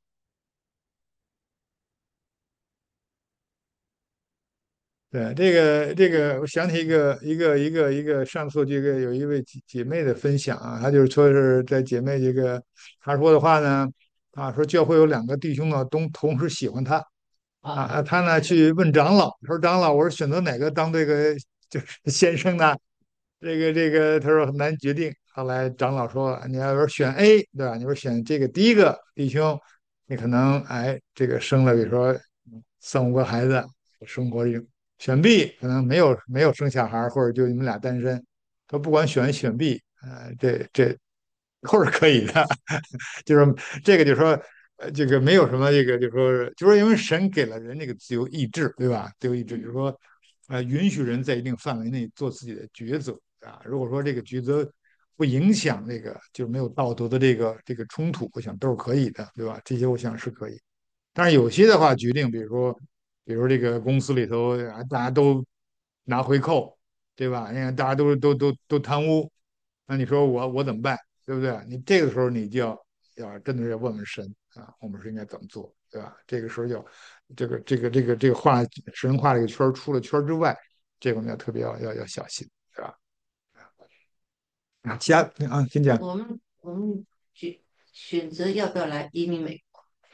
对，这个这个，我想起一个一个一个一个上次这个有一位姐姐妹的分享啊，她就是说是在姐妹这个她说的话呢，啊，说教会有两个弟兄呢，都同时喜欢她啊， 啊， 啊她呢去问长老，说长老，我是选择哪个当这个就是先生呢？这个这个，他说很难决定。后来长老说，你要是选 A，对吧？你说选这个第一个弟兄，你可能哎这个生了，比如说三五个孩子，生活里选 B 可能没有没有生小孩，或者就你们俩单身。他不管选选 B，呃，这这都是可以的。就是这个，就是说，呃，这个没有什么这个，就是说，就是说因为神给了人这个自由意志，对吧？自由意志就是说，呃，允许人在一定范围内做自己的抉择啊。如果说这个抉择不影响那个，就是没有道德的这个这个冲突，我想都是可以的，对吧？这些我想是可以。但是有些的话，决定，比如说，比如这个公司里头啊，大家都拿回扣，对吧？你看大家都都都都贪污，那你说我我怎么办？对不对？你这个时候你就要要真的是要问问神啊，我们是应该怎么做，对吧？这个时候要这个这个这个这个画神画这个圈出了圈之外，这个我们要特别要要要小心，对吧？啊，其他啊，请讲。 我们我们选选择要不要来移民美国，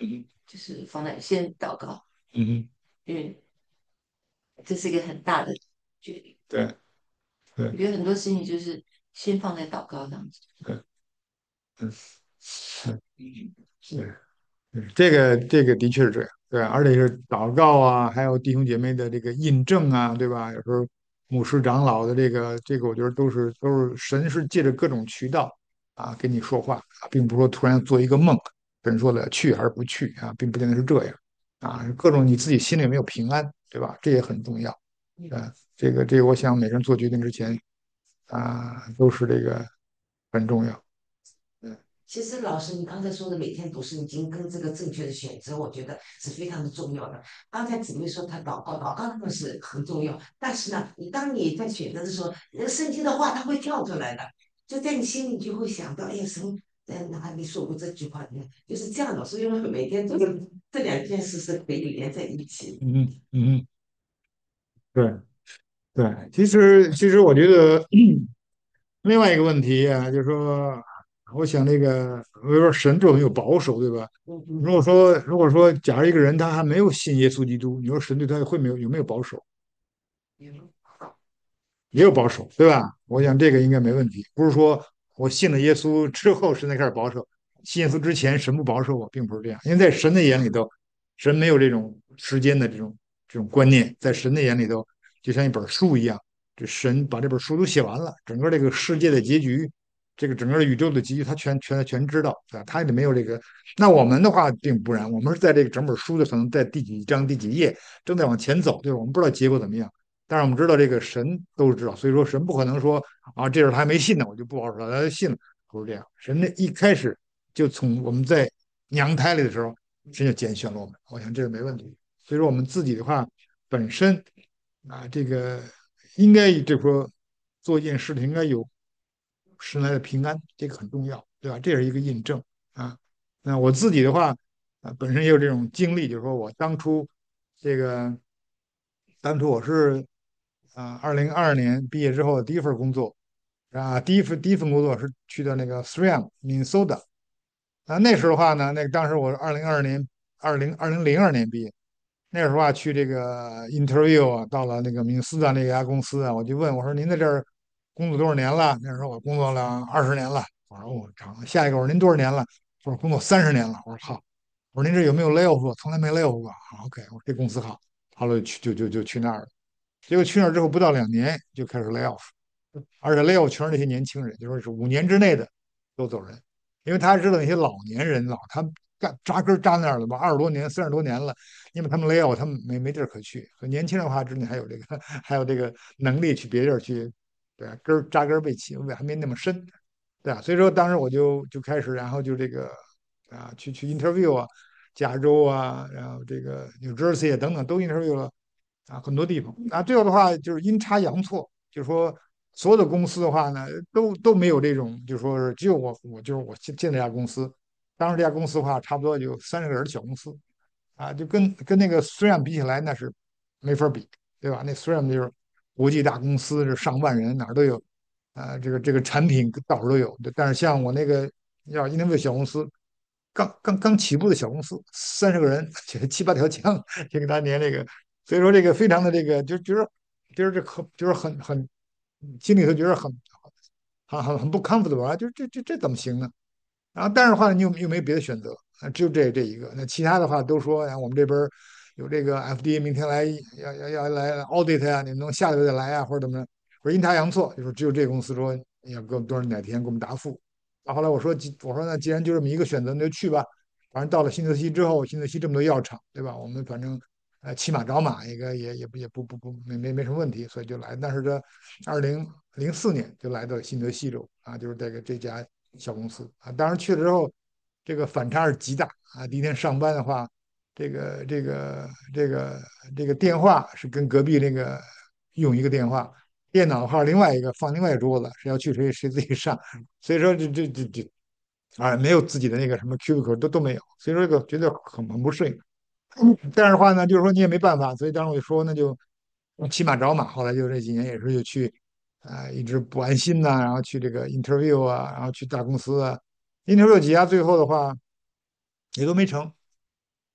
嗯就是放在先祷告， 嗯， 因为这是一个很大的决定。 对对我觉得很多事情就是先放在祷告当中。 对，嗯，是是， 对。嗯这个这个的确是这样，对，而且是祷告啊，还有弟兄姐妹的这个印证啊，对吧？有时候牧师长老的这个这个，我觉得都是都是神是借着各种渠道啊跟你说话啊，并不是说突然做一个梦，神说了去还是不去啊，并不见得是这样啊，各种你自己心里有没有平安，对吧？这也很重要。啊，这个这个，我想每个人做决定之前啊，都是这个很重要。嗯其实老师，你刚才说的每天读圣经跟这个正确的选择，我觉得是非常的重要的。刚才姊妹说她祷告，祷告当然是很重要，但是呢，你当你在选择的时候，那个圣经的话它会跳出来的，就在你心里就会想到，哎呀，神在哪里说过这句话呢？就是这样的。所以我每天这个这两件事是可以连在一起的。 嗯嗯，对。对，其实其实我觉得另外一个问题啊，就是说，我想那个，比如说神这很有保守，对吧？ 嗯嗯， 如果说如果说，假如一个人他还没有信耶稣基督，你说神对他会没有有没有保守？ 有也有保守，对吧？我想这个应该没问题。不是说我信了耶稣之后神才开始保守，信耶稣之前神不保守我，并不是这样。因为在神的眼里头，神没有这种时间的这种这种观念，在神的眼里头，就像一本书一样，这神把这本书都写完了，整个这个世界的结局，这个整个宇宙的结局，他全全全知道，对吧？他也没有这个。那我们的话并不然，我们是在这个整本书的可能在第几章第几页正在往前走，对吧？我们不知道结果怎么样。但是我们知道这个神都是知道，所以说神不可能说啊，这事他还没信呢，我就不保守了，他信了，不是这样。神那一开始就从我们在娘胎里的时候，神就拣选了我们，我想这个没问题。所以说我们自己的话，本身啊，这个应该就是说做一件事情应该有神来的平安，这个很重要，对吧？这是一个印证啊。那我自己的话啊，本身也有这种经历，就是说我当初这个。当初我是啊，二零二二年毕业之后的第一份工作啊，第一份第一份工作是去的那个 t h r e M Minnesota 啊，那时候的话呢，那个当时我是二零二二年二零二零零二年毕业，那时候啊去这个 interview 啊，到了那个明斯的那家公司啊，我就问我说您在这儿工作多少年了？那时候我工作了二十年了，我说我长，下一个我说您多少年了？我说工作三十年了，我说好，我说您这有没有 lay off？从来没 lay off 过。好 OK，我说这公司好，好了去就就就去那儿了。结果去那儿之后不到两年就开始 lay off，而且 lay off 全是那些年轻人，就说是五年之内的都走人，因为他知道那些老年人老他干扎根扎那儿了吧，二十多年、三十多年了，因为他们 lay off，他们没没地儿可去。所以年轻人的话，知道你还有这个还有这个能力去别地儿去，对吧？根扎根被起，还没那么深，对啊。所以说当时我就就开始，然后就这个啊去去 interview 啊，加州啊，然后这个 New Jersey 啊等等都 interview 了。啊，很多地方。啊，最后的话就是阴差阳错，就是说所有的公司的话呢，都都没有这种，就是说是只有我，我就是我进进这家公司。当时这家公司的话，差不多有三十个人的小公司，啊，就跟跟那个虽然比起来，那是没法比，对吧？那虽然就是国际大公司，是上万人，哪儿都有，啊，这个这个产品到处都有。但是像我那个要因为个小公司，刚刚刚起步的小公司，三十个人，七八条枪，就给他连这个，所以说这个非常的这个，就觉得觉得这很就是很很心里头觉得很很很很不 comfortable 啊，就这这这怎么行呢？然后但是的话，你又又没别的选择，啊，只有这这一个。那其他的话都说，呀，我们这边有这个 F D A 明天来要要要来 audit 呀，你们能下个月再来啊，或者怎么着？我说阴差阳错，就是只有这个公司说要给我们多少哪天给我们答复。然后后来我说，我说那既然就这么一个选择，那就去吧。反正到了新泽西之后，新泽西这么多药厂，对吧？我们反正呃骑马找马，一个也也不也不不不没没没什么问题，所以就来。但是这二零零四年就来到新泽西州啊，就是这个这家小公司啊。当时去了之后，这个反差是极大啊。第一天上班的话，这个这个这个这个电话是跟隔壁那个用一个电话，电脑的话另外一个放另外一桌子，谁要去谁谁自己上。所以说这这这这啊，没有自己的那个什么 cubicle 都都没有，所以说这个觉得很很不适应。但是的话呢，就是说你也没办法，所以当时我就说那就骑马找马。后来就这几年也是就去啊、呃一直不安心呐、然后去这个 interview 啊，然后去大公司啊，interview 几家，最后的话也都没成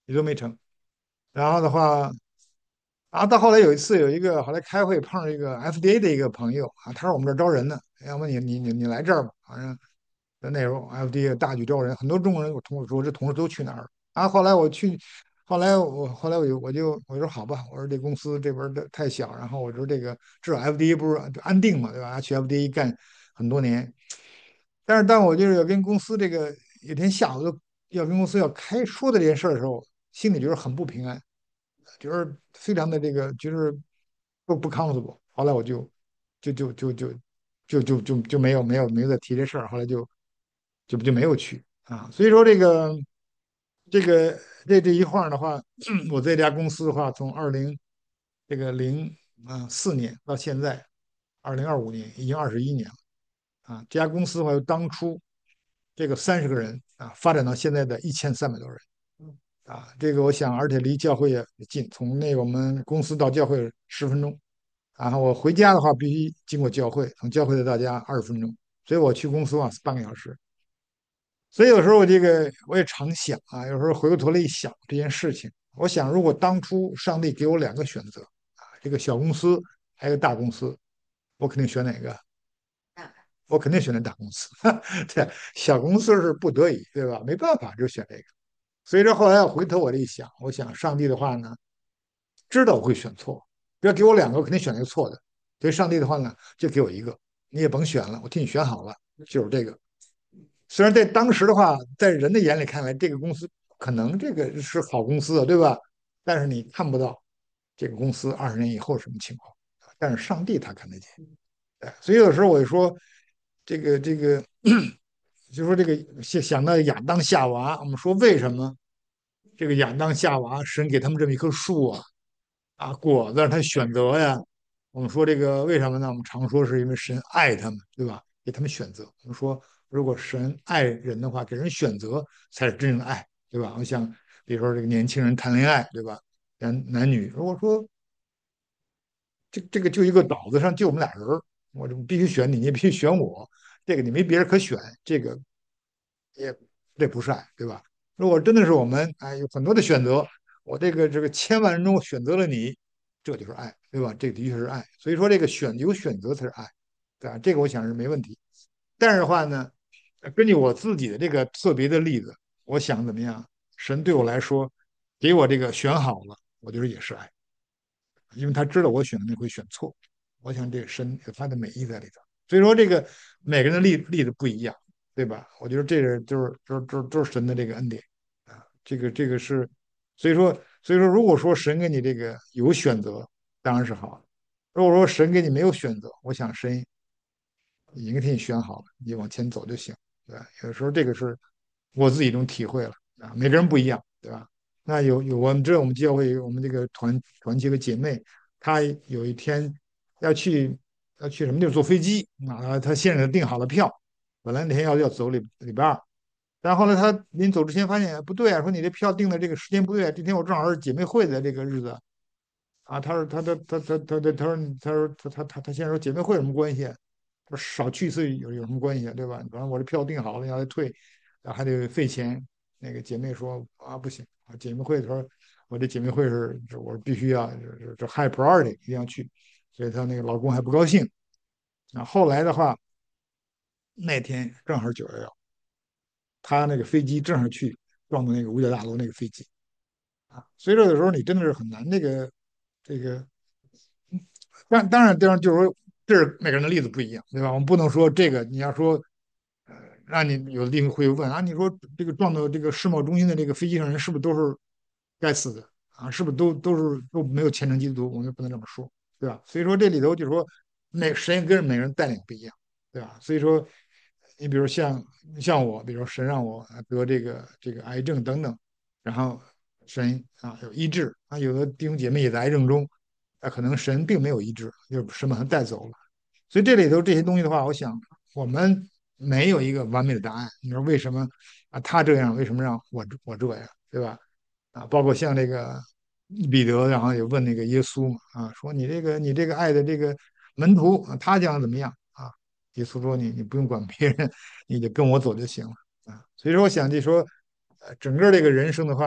也都没成。然后的话，啊，到后来有一次有一个后来开会碰上一个 F D A 的一个朋友啊，他说我们这儿招人呢，要不你你你你来这儿吧，反正那时候 F D A 大举招人，很多中国人，我同事说这同事都去哪儿了啊？后来我去，后来我后来我就我就我说好吧，我说这公司这边儿的太小，然后我说这个至少 F D A 不是安定嘛，对吧？去 F D A 干很多年，但是当我就是要跟公司这个有天下午就要跟公司要开说的这件事儿的时候，心里就是很不平安。就是非常的这个就是不不 comfortable。后来我就就就就就就就就就没有没有没有再提这事儿，后来就就就没有去啊。所以说这个这个这这一晃的话，我这家公司的话，从二零这个零啊四年到现在二零二五年，已经二十一年了啊。这家公司的话，当初这个三十个人啊，发展到现在的一千三百多人。啊，这个我想，而且离教会也近，从那个我们公司到教会十分钟，然后我回家的话必须经过教会，从教会到家二十分钟，所以我去公司啊是半个小时。所以有时候我这个我也常想啊，有时候回过头来一想这件事情，我想如果当初上帝给我两个选择啊，这个小公司还有个大公司，我肯定选哪个？我肯定选择大公司。对，小公司是不得已，对吧？没办法就选这个。所以说后来回头我这一想，我想上帝的话呢，知道我会选错，要给我两个，我肯定选那个错的。所以上帝的话呢，就给我一个，你也甭选了，我替你选好了，就是这个。虽然在当时的话，在人的眼里看来，这个公司可能这个是好公司啊，对吧？但是你看不到这个公司二十年以后什么情况，但是上帝他看得见。哎，所以有时候我就说，这个这个，就说这个想想到亚当夏娃，我们说为什么这个亚当夏娃神给他们这么一棵树啊啊果子，他选择呀？我们说这个为什么呢？我们常说是因为神爱他们，对吧？给他们选择。我们说，如果神爱人的话，给人选择才是真正的爱，对吧？我想，比如说这个年轻人谈恋爱，对吧？男男女，如果说这这个就一个岛子上就我们俩人儿，我就必须选你，你也必须选我，这个你没别人可选，这个也这不是爱，对吧？如果真的是我们哎有很多的选择，我这个这个千万人中选择了你，这就是爱，对吧？这的确是爱。所以说这个选有选择才是爱，对吧？这个我想是没问题。但是的话呢，根据我自己的这个特别的例子，我想怎么样？神对我来说，给我这个选好了，我觉得也是爱。因为他知道我选的那会选错。我想这个神有他的美意在里头。所以说这个每个人的例例子不一样，对吧？我觉得这个就是就是就是就是神的这个恩典啊，这个这个是，所以说所以说如果说神给你这个有选择，当然是好；如果说神给你没有选择，我想神已经替你选好了，你往前走就行，对吧？有时候这个是我自己一种体会了啊，每个人不一样，对吧？那有有我们知道我们教会我们这个团团结个姐妹，她有一天要去要去什么地儿坐飞机啊，她先生订好了票，本来那天要要走礼礼拜二，但后来她临走之前发现不对啊，说你这票定的这个时间不对啊，这天我正好是姐妹会的这个日子啊，他说他他他他他他他说他说他他他他先说姐妹会有什么关系啊？他说少去一次有有什么关系啊？对吧？反正我这票订好了，要来退，然后还得费钱。那个姐妹说啊不行啊，姐妹会她说我这姐妹会是我必须要这这 high priority 一定要去，所以她那个老公还不高兴。啊，后来的话那天正好九幺幺，他那个飞机正好去撞到那个五角大楼那个飞机啊，所以说有时候你真的是很难那个这个当当然，当然就是说，这是每个人的例子不一样，对吧？我们不能说这个，你要说，呃，让你有的地方会问啊，你说这个撞到这个世贸中心的这个飞机上人是不是都是该死的啊？是不是都都是都没有虔诚基督徒？我们也不能这么说，对吧？所以说这里头就是说，每神跟每个人带领不一样，对吧？所以说，你比如像像我，比如说神让我得这个这个癌症等等，然后神啊有医治啊，有的弟兄姐妹也在癌症中。啊，可能神并没有医治，就是神把他带走了。所以这里头这些东西的话，我想我们没有一个完美的答案。你说为什么啊？他这样，为什么让我我这样，对吧？啊，包括像这个彼得，然后也问那个耶稣嘛，啊，说你这个你这个爱的这个门徒，啊他将怎么样啊？耶稣说你你不用管别人，你就跟我走就行了啊。所以说，我想就说，呃，整个这个人生的话。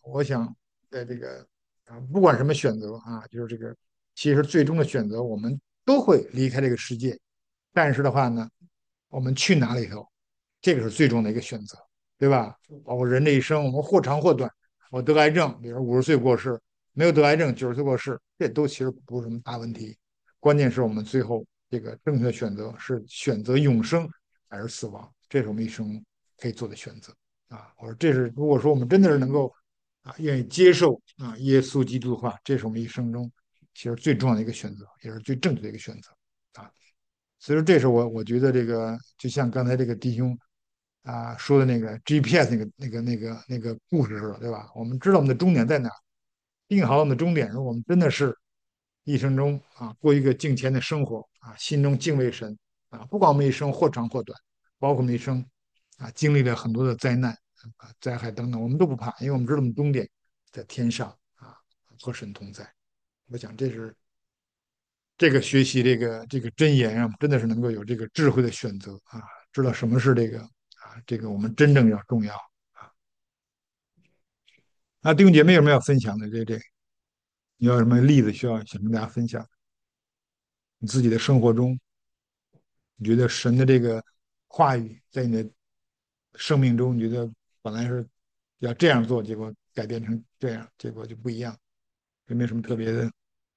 我想在这个啊，不管什么选择啊，就是这个，其实最终的选择，我们都会离开这个世界。但是的话呢，我们去哪里头，这个是最终的一个选择，对吧？包括人这一生，我们或长或短，我得癌症，比如五十岁过世，没有得癌症，九十岁过世，这都其实不是什么大问题。关键是我们最后这个正确的选择是选择永生还是死亡，这是我们一生可以做的选择啊。我说这是如果说我们真的是能够啊愿意接受啊耶稣基督的话，这是我们一生中其实最重要的一个选择，也是最正确的一个选择啊。所以说，这是我我觉得这个，就像刚才这个弟兄啊说的那个 G P S 那个那个那个那个故事似的，对吧？我们知道我们的终点在哪，定好我们的终点，我们真的是一生中啊过一个敬虔的生活啊，心中敬畏神啊，不管我们一生或长或短，包括我们一生啊经历了很多的灾难啊灾害等等，我们都不怕，因为我们知道我们终点在天上啊，和神同在。我想这是这个学习这个这个真言啊，真的是能够有这个智慧的选择啊，知道什么是这个啊，这个我们真正要重要啊。那弟兄姐妹有什么要分享的？这这你有什么例子需要想跟大家分享？你自己的生活中，你觉得神的这个话语在你的生命中，你觉得本来是要这样做，结果改变成这样，结果就不一样，有没有什么特别的？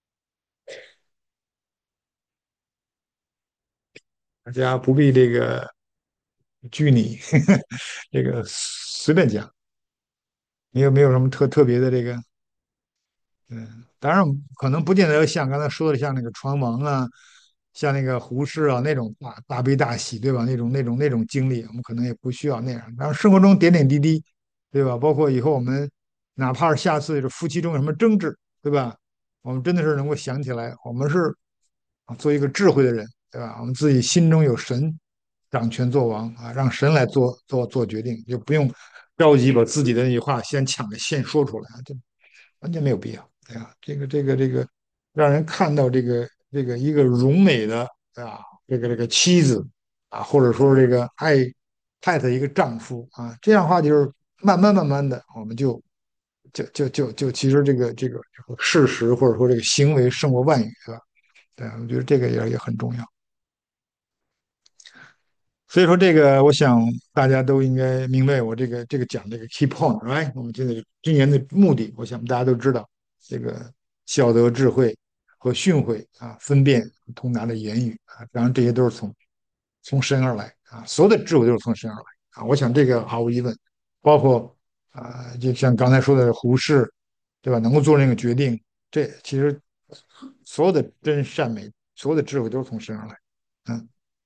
大家不必这个拘泥，这个随便讲，没有没有什么特特别的这个。嗯，当然可能不见得像刚才说的，像那个船王啊，像那个胡适啊那种大大悲大喜，对吧？那种那种那种经历，我们可能也不需要那样。然后生活中点点滴滴，对吧？包括以后我们哪怕是下次是夫妻中有什么争执，对吧？我们真的是能够想起来，我们是啊做一个智慧的人，对吧？我们自己心中有神掌权作王啊，让神来做做做决定，就不用着急把自己的那句话先抢着先说出来啊，这完全没有必要。哎呀，这个这个这个，让人看到这个这个一个荣美的啊，这个这个妻子啊，或者说这个爱太太一个丈夫啊，这样的话就是慢慢慢慢的，我们就就就就就其实这个这个事实或者说这个行为胜过万语，对吧？对，我觉得这个也也很重要。所以说这个，我想大家都应该明白我这个这个讲这个 key point，right？我们现在今年的目的，我想大家都知道，这个孝德智慧和训诲啊，分辨通达的言语啊，当然这些都是从从神而来啊，所有的智慧都是从神而来啊。我想这个毫无疑问，包括啊，就像刚才说的胡适，对吧？能够做那个决定，这其实所有的真善美，所有的智慧都是从神而来。嗯。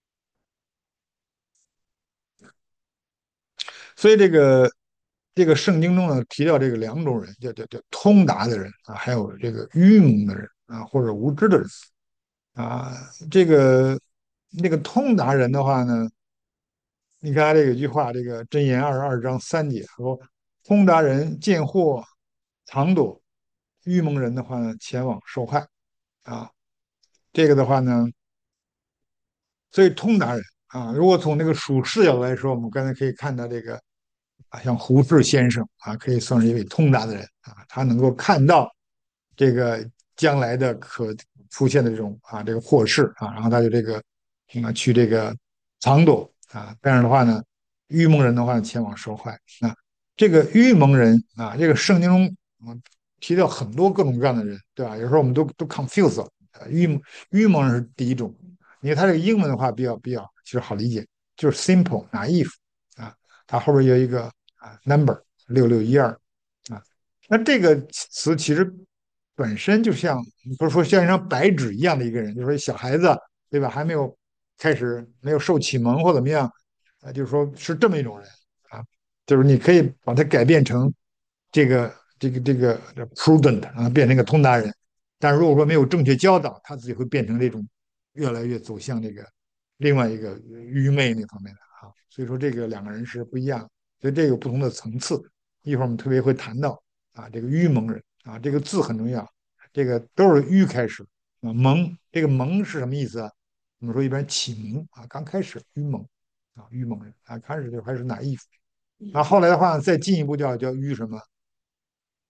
所以这个这个圣经中呢提到这个两种人，叫叫叫通达的人啊，还有这个愚蒙的人啊，或者无知的人啊。这个那个通达人的话呢，你看他这个一句话，这个箴言二十二章三节说，通达人见祸藏躲，愚蒙人的话呢前往受害啊。这个的话呢，所以通达人啊，如果从那个属世角度来说，我们刚才可以看到这个啊，像胡适先生啊，可以算是一位通达的人啊，他能够看到这个将来的可出现的这种啊这个祸事啊，然后他就这个啊去这个藏躲啊，这样的话呢，愚蒙人的话前往受害啊，这个愚蒙人啊，这个圣经中啊提到很多各种各样的人，对吧？有时候我们都都 confuse 了，啊愚蒙愚蒙人是第一种，因为他这个英文的话比较比较其实好理解，就是 simple naive 啊。它后边有一个啊 number 六六一二啊，那这个词其实本身就像不是说像一张白纸一样的一个人，就是说小孩子对吧，还没有开始没有受启蒙或怎么样啊，就是说是这么一种人啊，就是你可以把它改变成这个这个这个 prudent 啊，变成一个通达人，但如果说没有正确教导，他自己会变成这种越来越走向这个另外一个愚昧那方面的。啊，所以说这个两个人是不一样，所以这有不同的层次。一会儿我们特别会谈到啊，这个愚蒙人啊，这个字很重要，这个都是愚开始啊，蒙这个蒙是什么意思啊？我们说一般启蒙啊，刚开始愚蒙啊，愚蒙人啊，开始就还是哪意思，然后后来的话再进一步叫叫愚什么？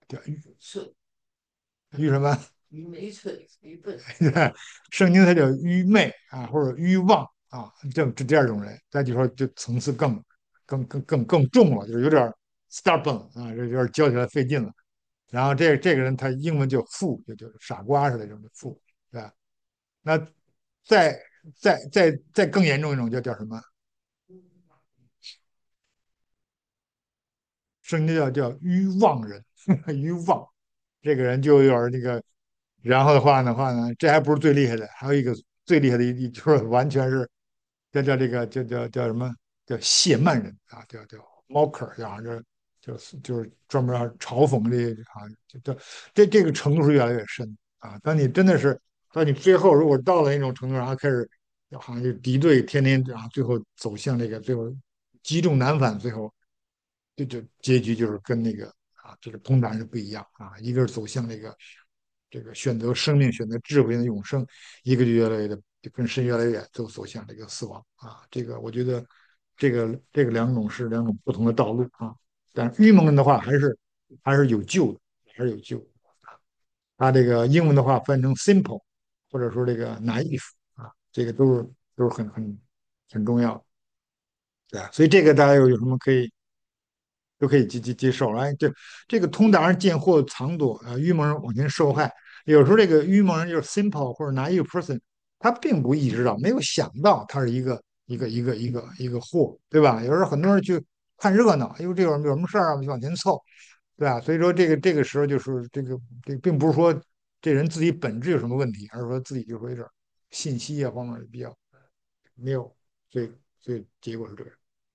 叫愚蠢、 愚什么？ 愚愚蠢、愚笨。 圣经它叫愚昧啊，或者愚妄啊，这这第二种人，再就说就层次更更更更更重了，就是有点 stubborn 啊，这有点教起来费劲了。然后这这个人他英文叫 fool，就就是傻瓜似的这种 fool，对吧？那再再再再更严重一种叫叫什么？圣经叫叫愚妄人，愚妄，这个人就有点那个，然后的话呢话呢，这还不是最厉害的，还有一个最厉害的一一就是完全是叫叫这个叫叫叫什么叫谢曼人啊，叫叫 mocker 啊，这就是就是专门要嘲讽这啊，就这这这个程度是越来越深啊。当你真的是当你最后如果到了那种程度，然后开始好像就敌对，天天啊，最后走向这个最后积重难返，最后。这就结局就是跟那个啊，这个通达是不一样啊，一个是走向那个这个选择生命、选择智慧的永生，一个就越来越的就跟神越来越远，走走向这个死亡啊。这个我觉得这个这个两种是两种不同的道路啊。但是愚蒙人的话还是还是有救的，还是有救的。他这个英文的话翻成 simple，或者说这个 naive 啊，这个都是都是很很很重要的，对啊。所以这个大家有有什么可以都可以接接接受。哎，这这个通达人见货藏躲啊，愚蒙人往前受害。有时候这个愚蒙人就是 simple 或者 naive person，他并不意识到，没有想到他是一个一个一个一个一个货，对吧？有时候很多人去看热闹，哎呦，这有有什么事儿啊，我们就往前凑，对吧？所以说这个这个时候就是这个这个并不是说这人自己本质有什么问题，而是说自己就说有点信息啊方面比较没有，所以所以结果是这个。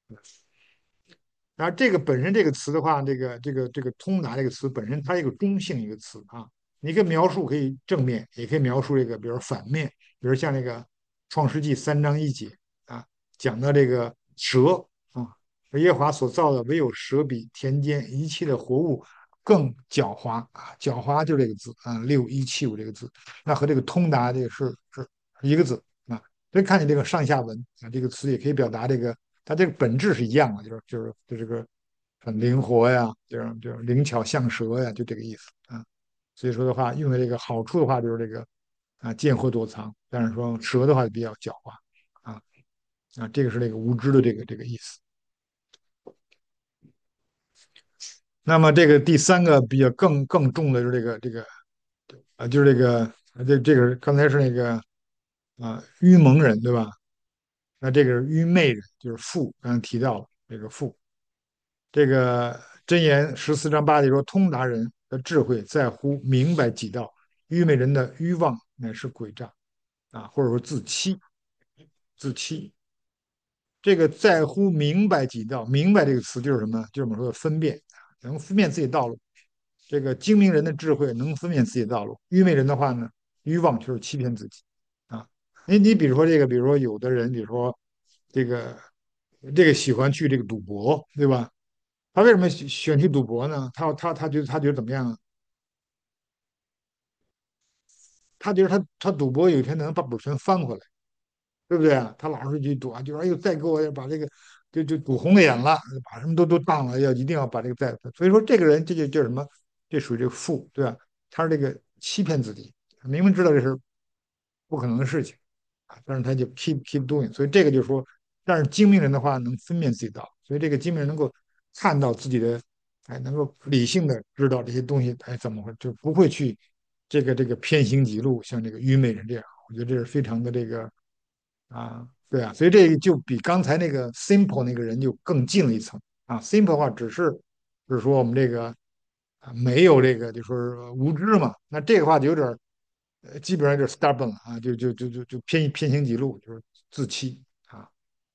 然后这个本身这个词的话，这个这个这个通达这个词本身它一个中性一个词啊，你可以描述可以正面，也可以描述这个，比如反面，比如像那个《创世纪》三章一节啊，讲到这个蛇啊，耶和华所造的唯有蛇比田间一切的活物更狡猾啊，狡猾就这个字啊，六一七五这个字，那和这个通达这个是是一个字啊，所以看你这个上下文啊，这个词也可以表达这个。它这个本质是一样的，就是就是就这个很灵活呀，这样就是灵巧像蛇呀，就这个意思啊。所以说的话，用的这个好处的话就是这个啊见货躲藏，但是说蛇的话比较狡猾啊啊，这个是这个无知的这个这个意思。那么这个第三个比较更更重的就是这个这个啊，就是这个啊这这个刚才是那个啊愚蒙人对吧？那这个是愚昧人，就是父，刚才提到了这个父。这个箴言十四章八节说：通达人的智慧在乎明白己道，愚昧人的愚妄乃是诡诈啊，或者说自欺。自欺。这个在乎明白己道，明白这个词就是什么？就是我们说的分辨，能分辨自己道路。这个精明人的智慧能分辨自己的道路，愚昧人的话呢，愚妄就是欺骗自己啊。你你比如说这个，比如说有的人，比如说这个这个喜欢去这个赌博，对吧？他为什么选选去赌博呢？他他他觉得他觉得怎么样啊？他觉得他他赌博有一天能把本全翻回来，对不对啊？他老是去赌啊，就说哎呦再给我把这个就就赌红了眼了，把什么都都当了，要一定要把这个再。所以说这个人这就叫什么？这属于这个富，对吧？他是这个欺骗自己，明明知道这是不可能的事情啊，但是他就 keep keep doing。所以这个就是说，但是精明人的话能分辨自己道，所以这个精明人能够看到自己的，哎，能够理性的知道这些东西，哎，怎么会就不会去这个这个偏行己路，像这个愚昧人这样。我觉得这是非常的这个啊，对啊，所以这个就比刚才那个 simple 那个人就更近了一层啊。simple 的话只是就是说我们这个啊没有这个就说是无知嘛，那这个话就有点呃基本上就是 stubborn 了啊，就就就就就偏偏行己路，就是自欺啊。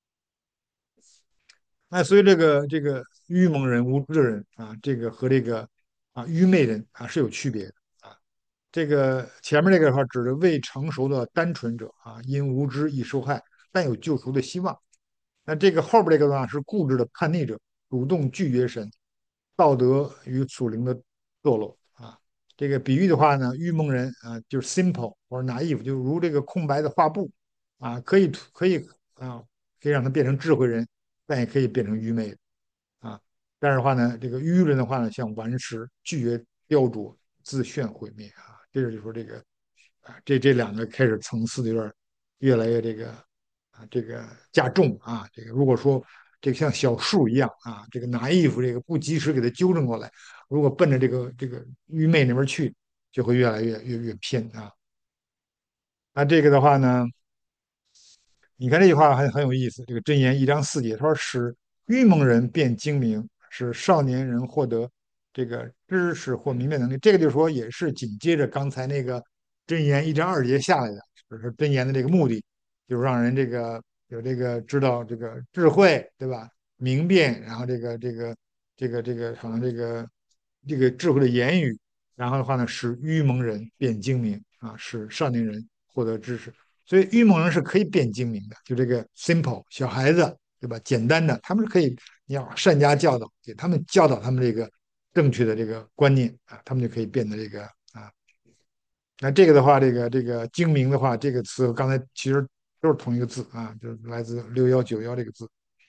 那所以这个这个愚蒙人、无知的人啊，这个和这个啊愚昧人啊是有区别的啊。这个前面这个的话指的未成熟的单纯者啊，因无知易受害，但有救赎的希望。那这个后边这个呢是固执的叛逆者，主动拒绝神，道德与属灵的堕落啊。这个比喻的话呢，愚蒙人啊就是 simple 或者 naive，就如这个空白的画布啊，可以可以啊，可以让它变成智慧人，但也可以变成愚昧的啊。但是的话呢，这个愚人的话呢，像顽石，拒绝雕琢，自炫毁灭啊。这就是说这个啊，这这两个开始层次的有点越来越这个啊这个加重啊。这个如果说这个像小树一样啊，这个拿衣服这个不及时给它纠正过来，如果奔着这个这个愚昧那边去，就会越来越越越偏啊。那这个的话呢？你看这句话很很有意思，这个箴言一章四节，他说使愚蒙人变精明，使少年人获得这个知识或明白能力。这个就是说，也是紧接着刚才那个箴言一章二节下来的，就是说箴言的这个目的，就是让人这个有这个知道这个智慧，对吧？明辨，然后这个这个这个这个好像这个这个智慧的言语，然后的话呢，使愚蒙人变精明啊，使少年人获得知识。所以愚蒙人是可以变精明的，就这个 simple 小孩子，对吧？简单的，他们是可以，你要善加教导，给他们教导他们这个正确的这个观念啊，他们就可以变得这个啊。那这个的话，这个这个精明的话，这个词刚才其实都是同一个字啊，就是来自六幺九幺这个字。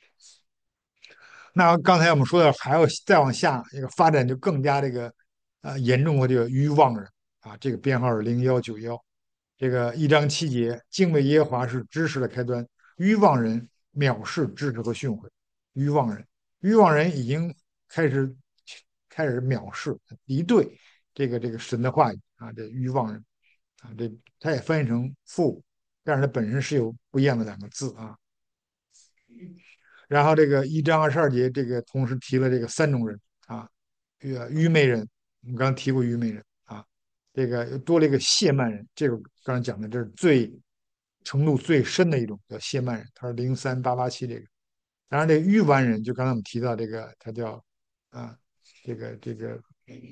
那刚才我们说的还要再往下一个发展就更加这个呃严重的这个愚妄人啊，这个编号是零幺九幺。这个一章七节，敬畏耶和华是知识的开端，愚妄人藐视知识和训诲。愚妄人，愚妄人已经开始开始藐视敌对这个这个神的话语啊，这愚妄人啊，这他也翻译成父，但是它本身是有不一样的两个字啊。然后这个一章二十二节，这个同时提了这个三种人啊，这个愚昧人，我们刚刚提过愚昧人啊，这个又多了一个谢曼人，这个刚才讲的这是最程度最深的一种叫谢曼人，他是零三八八七这个。当然，这个愚顽人就刚才我们提到这个，他叫啊，这个这个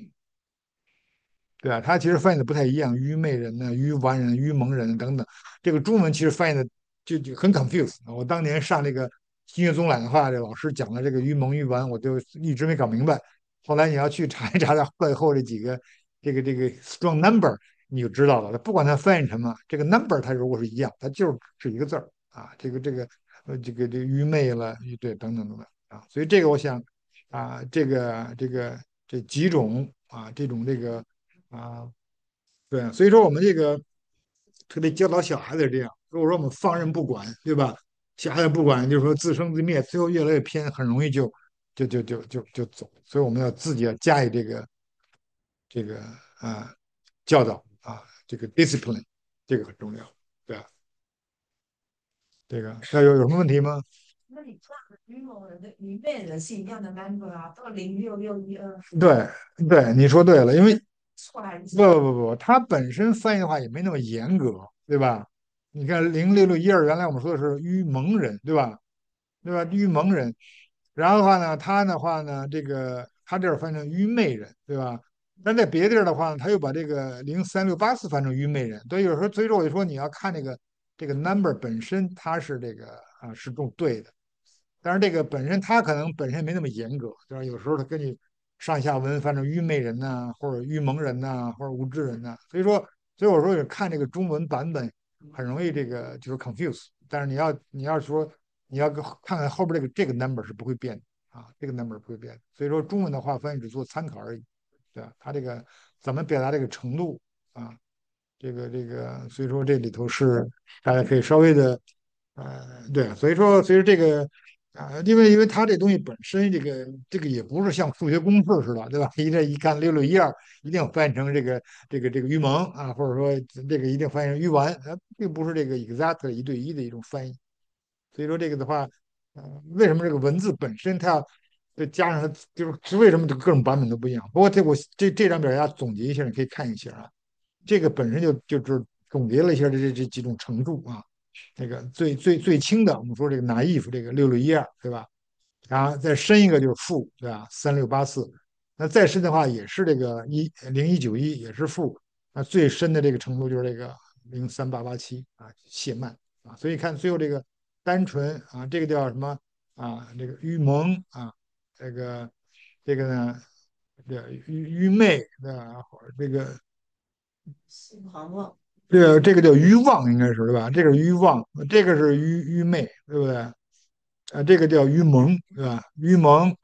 对啊，他其实翻译的不太一样，愚昧人呢、愚顽人、愚蒙人等等，这个中文其实翻译的就就很 confuse。我当年上这个新月宗览的话，这老师讲了这个愚蒙、愚顽，我就一直没搞明白。后来你要去查一查它背后这几个这个这个 strong number，你就知道了。不管它翻译成什么，这个 number 它如果是一样，它就是是一个字儿啊。这个这个呃这个这个愚昧了，对，等等等等啊。所以这个我想啊，这个这个这几种啊，这种这个。啊，对啊，所以说我们这个特别教导小孩子是这样，如果说我们放任不管，对吧？小孩子不管，就是说自生自灭，最后越来越偏，很容易就就就就就就走。所以我们要自己要加以这个这个啊教导啊，这个 discipline，这个很重要，对吧？这个那有有什么问题吗？ 那你看愚蒙人的愚昧人是一样的 number 啊，到零六六一二对对，你说对了，因为错还不是不不不，它本身翻译的话也没那么严格，对吧？你看零六六一二，原来我们说的是愚蒙人，对吧？对吧？愚蒙人，然后的话呢，他的话呢，这个他这儿翻成愚昧人，对吧？但在别的地儿的话呢，他又把这个零三六八四翻成愚昧人。所以有时候，所以说我就说你要看这个这个 number 本身它是这个啊是中对的，但是这个本身它可能本身没那么严格，对吧？有时候它根据上下文翻成愚昧人呐、或者愚蒙人呐、或者无知人呐、所以说，所以我说看这个中文版本很容易这个就是 confuse。但是你要你要说你要看看后边这个这个 number 是不会变的啊，这个 number 不会变的。所以说中文的话翻译只做参考而已，对吧？它这个怎么表达这个程度啊，这个这个，所以说这里头是大家可以稍微的，呃，对，所以说所以说这个啊、因为因为它这东西本身这个这个也不是像数学公式似的，对吧？一这一看六六一二，一定要翻译成这个这个这个愚蒙啊，或者说这个一定翻译成愚顽，呃，并不是这个 exact 一对一的一种翻译。所以说这个的话，呃，为什么这个文字本身它要再加上它就是为什么这各种版本都不一样？不过这我这这张表大家总结一下，你可以看一下啊。这个本身就就就是总结了一下这这这几种程度啊。那个最最最轻的，我们说这个 naive 这个六六一二，对吧？然后再深一个就是负，对吧？三六八四，那再深的话也是这个一零一九一也是负，那最深的这个程度就是这个零三八八七啊，谢曼啊。所以看最后这个单纯啊，这个叫什么啊？这个愚蒙啊，这个这个呢，这愚愚昧的，这个是狂妄。 这个这个叫愚妄，应该是对吧？这个愚妄，这个是愚愚昧，对不对？啊，这个叫愚蒙，对吧？愚蒙，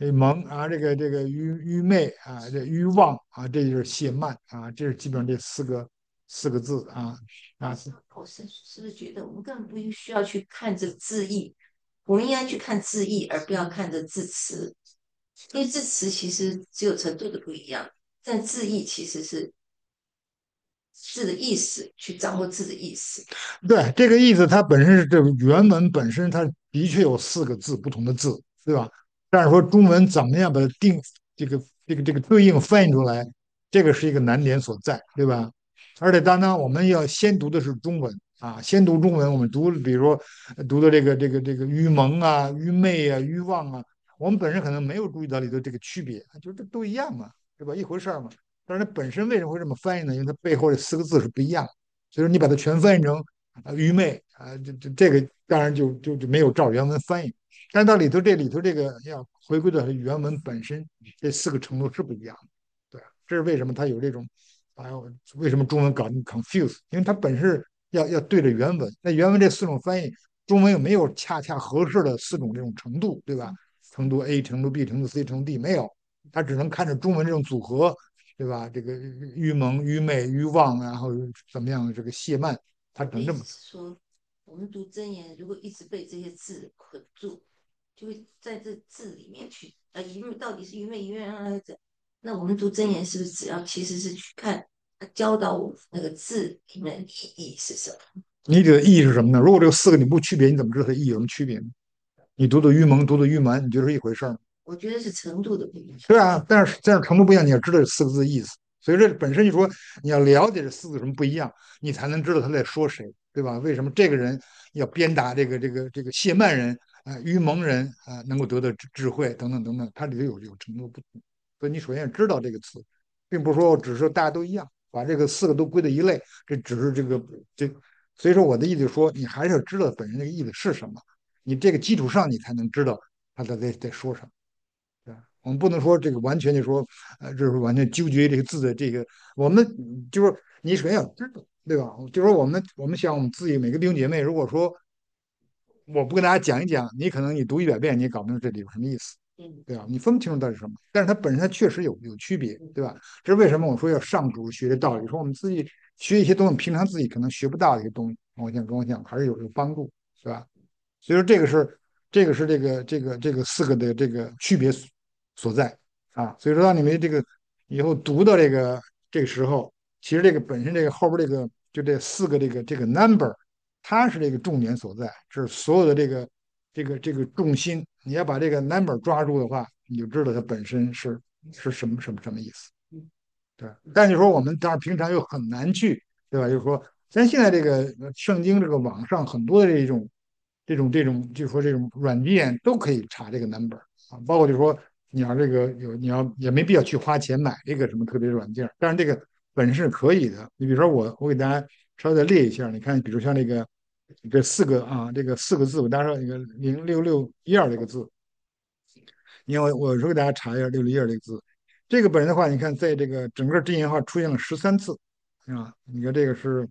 这蒙啊，这个这个愚愚昧啊，这愚妄啊，这就是谢曼啊，这是基本上这四个四个字啊啊， 我是是不是觉得我们根本不需要去看这字义，我们应该去看字义，而不要看这字词，因为字词其实只有程度的不一样，但字义其实是字的意思，去掌握字的意思。 对，这个意思，它本身是这个原文本身，它的确有四个字不同的字，对吧？但是说中文怎么样把它定这个这个这个对应翻译出来，这个是一个难点所在，对吧？而且当然我们要先读的是中文啊，先读中文，我们读比如说呃读的这个这个这个愚蒙啊、愚昧啊、愚妄啊，我们本身可能没有注意到里头这个区别，就这都一样嘛，对吧？一回事儿嘛。但是它本身为什么会这么翻译呢？因为它背后这四个字是不一样的。所以说你把它全翻译成啊愚昧啊，这这这个当然就就就没有照原文翻译。但到里头这里头这个要回归到原文本身，这四个程度是不一样的，对，这是为什么它有这种啊，为什么中文搞 confuse？因为它本身要要对着原文，那原文这四种翻译，中文又没有恰恰合适的四种这种程度，对吧？程度 A、程度 B、程度 C、程度 D 没有，它只能看着中文这种组合，对吧？这个愚蒙、愚昧、愚妄，然后怎么样？这个谢曼，它只我的意思能这么。 是说，我们读真言，如果一直被这些字捆住，就会在这字里面去，呃，愚昧到底是愚昧、愚昧啊？那我们读真言是不是只要其实是去看他教导我们那个字里面的意义是什么？ 你的意义是什么呢？如果这个四个你不区别，你怎么知道它意义有什么区别呢？你读的愚蒙，读的愚蛮，你觉得是一回事儿吗？ 我觉得是程度的不一样。 对啊，但是但是程度不一样，你要知道这四个字的意思。所以这本身就说你要了解这四个有什么不一样，你才能知道他在说谁，对吧？为什么这个人要鞭打这个这个这个谢曼人啊、呃愚蒙人啊、呃能够得到智智慧等等等等，它里头有有程度不同。所以你首先要知道这个词，并不是说只是说大家都一样，把这个四个都归在一类，这只是这个这。所以说我的意思是说，你还是要知道本身这个意思是什么，你这个基础上你才能知道他在在在说什么。对吧？我们不能说这个完全就说，呃，就是完全纠结于这个字的这个，我们就是你首先要知道，对吧？就是说我们我们想我们自己每个弟兄姐妹，如果说我不跟大家讲一讲，你可能你读一百遍你也搞不清这里有什么意思， 嗯对吧？你分不清楚到底是什么，但是它本身它确实有有区别，对吧？这是为什么我说要上主学的道理，说我们自己学一些东西，平常自己可能学不到的一些东西，我想跟我讲还是有有帮助，对吧？所以说这个是这个是这个这个这个四个的这个区别所在啊。所以说当你们这个以后读到这个这个时候，其实这个本身这个后边这个就这四个这个这个 number，它是这个重点所在，是所有的这个这个这个重心。你要把这个 number 抓住的话，你就知道它本身是是什么什么什么意思。对，但是说我们当然平常又很难去，对吧？就是说，咱现在这个呃圣经这个网上很多的这种这种这种，就是说这种软件都可以查这个 number 啊，包括就是说你要这个有你要也没必要去花钱买这个什么特别软件，但是这个本身是可以的。你比如说我我给大家稍微的列一下，你看，比如像这个这四个啊，这个四个字，我大家说那个零六六一二这个字，你看我我说给大家查一下六六一二这个字，这个本人的话，你看在这个整个真言话出现了十三次啊，你看这个是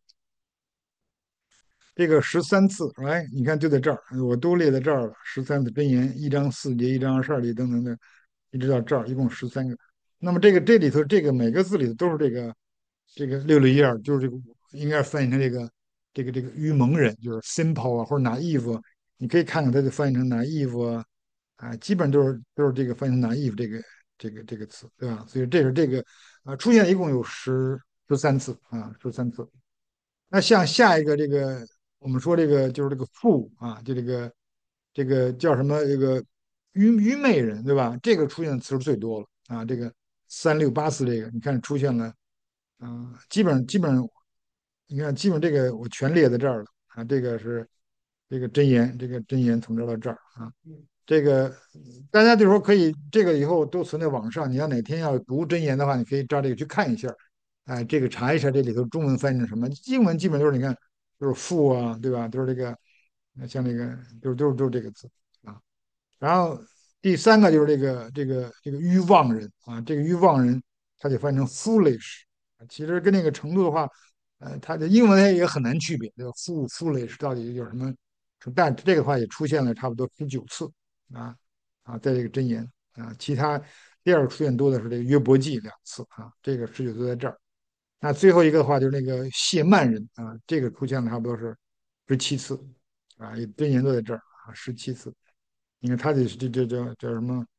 这个十三次，哎，你看就在这儿，我都列在这儿了，十三次真言，一章四节，一章二十二节等等的，一直到这儿，一共十三个。那么这个这里头这个每个字里头都是这个这个六六一二，就是这个应该翻译成这个这个这个愚蒙人，就是 simple 啊或者 naive，你可以看看它就翻译成 naive 啊，啊，基本都是都是这个翻译成 naive 这个这个这个词，对吧？所以这是这个啊出现一共有十十三次啊，十三次。那像下一个这个，我们说这个就是这个富啊，就这个这个叫什么这个愚愚昧人，对吧？这个出现的词是最多了啊，这个三六八四这个，你看出现了啊，基本上基本上，你看基本这个我全列在这儿了啊，这个是这个真言，这个真言从这儿到这儿啊，这个大家就说可以，这个以后都存在网上，你要哪天要读真言的话，你可以照这个去看一下。哎，这个查一查这里头中文翻译成什么？英文基本都是你看，都是父啊，对吧？都是这个，像这个，都都是都是这个字啊。然后第三个就是这个这个这个愚妄人啊，这个愚妄人，他就翻译成 foolish，其实跟那个程度的话，呃，它的英文也很难区别，这个 fool foolish 到底有什么？但这个话也出现了差不多十九次啊啊，在这个真言。 啊，其他第二个出现多的是这个约伯记两次啊，这个十九都在这儿。那最后一个的话就是那个谢曼人啊，这个出现了差不多是十七次啊，真言都在这儿啊，十七次。你看他的这这叫叫什么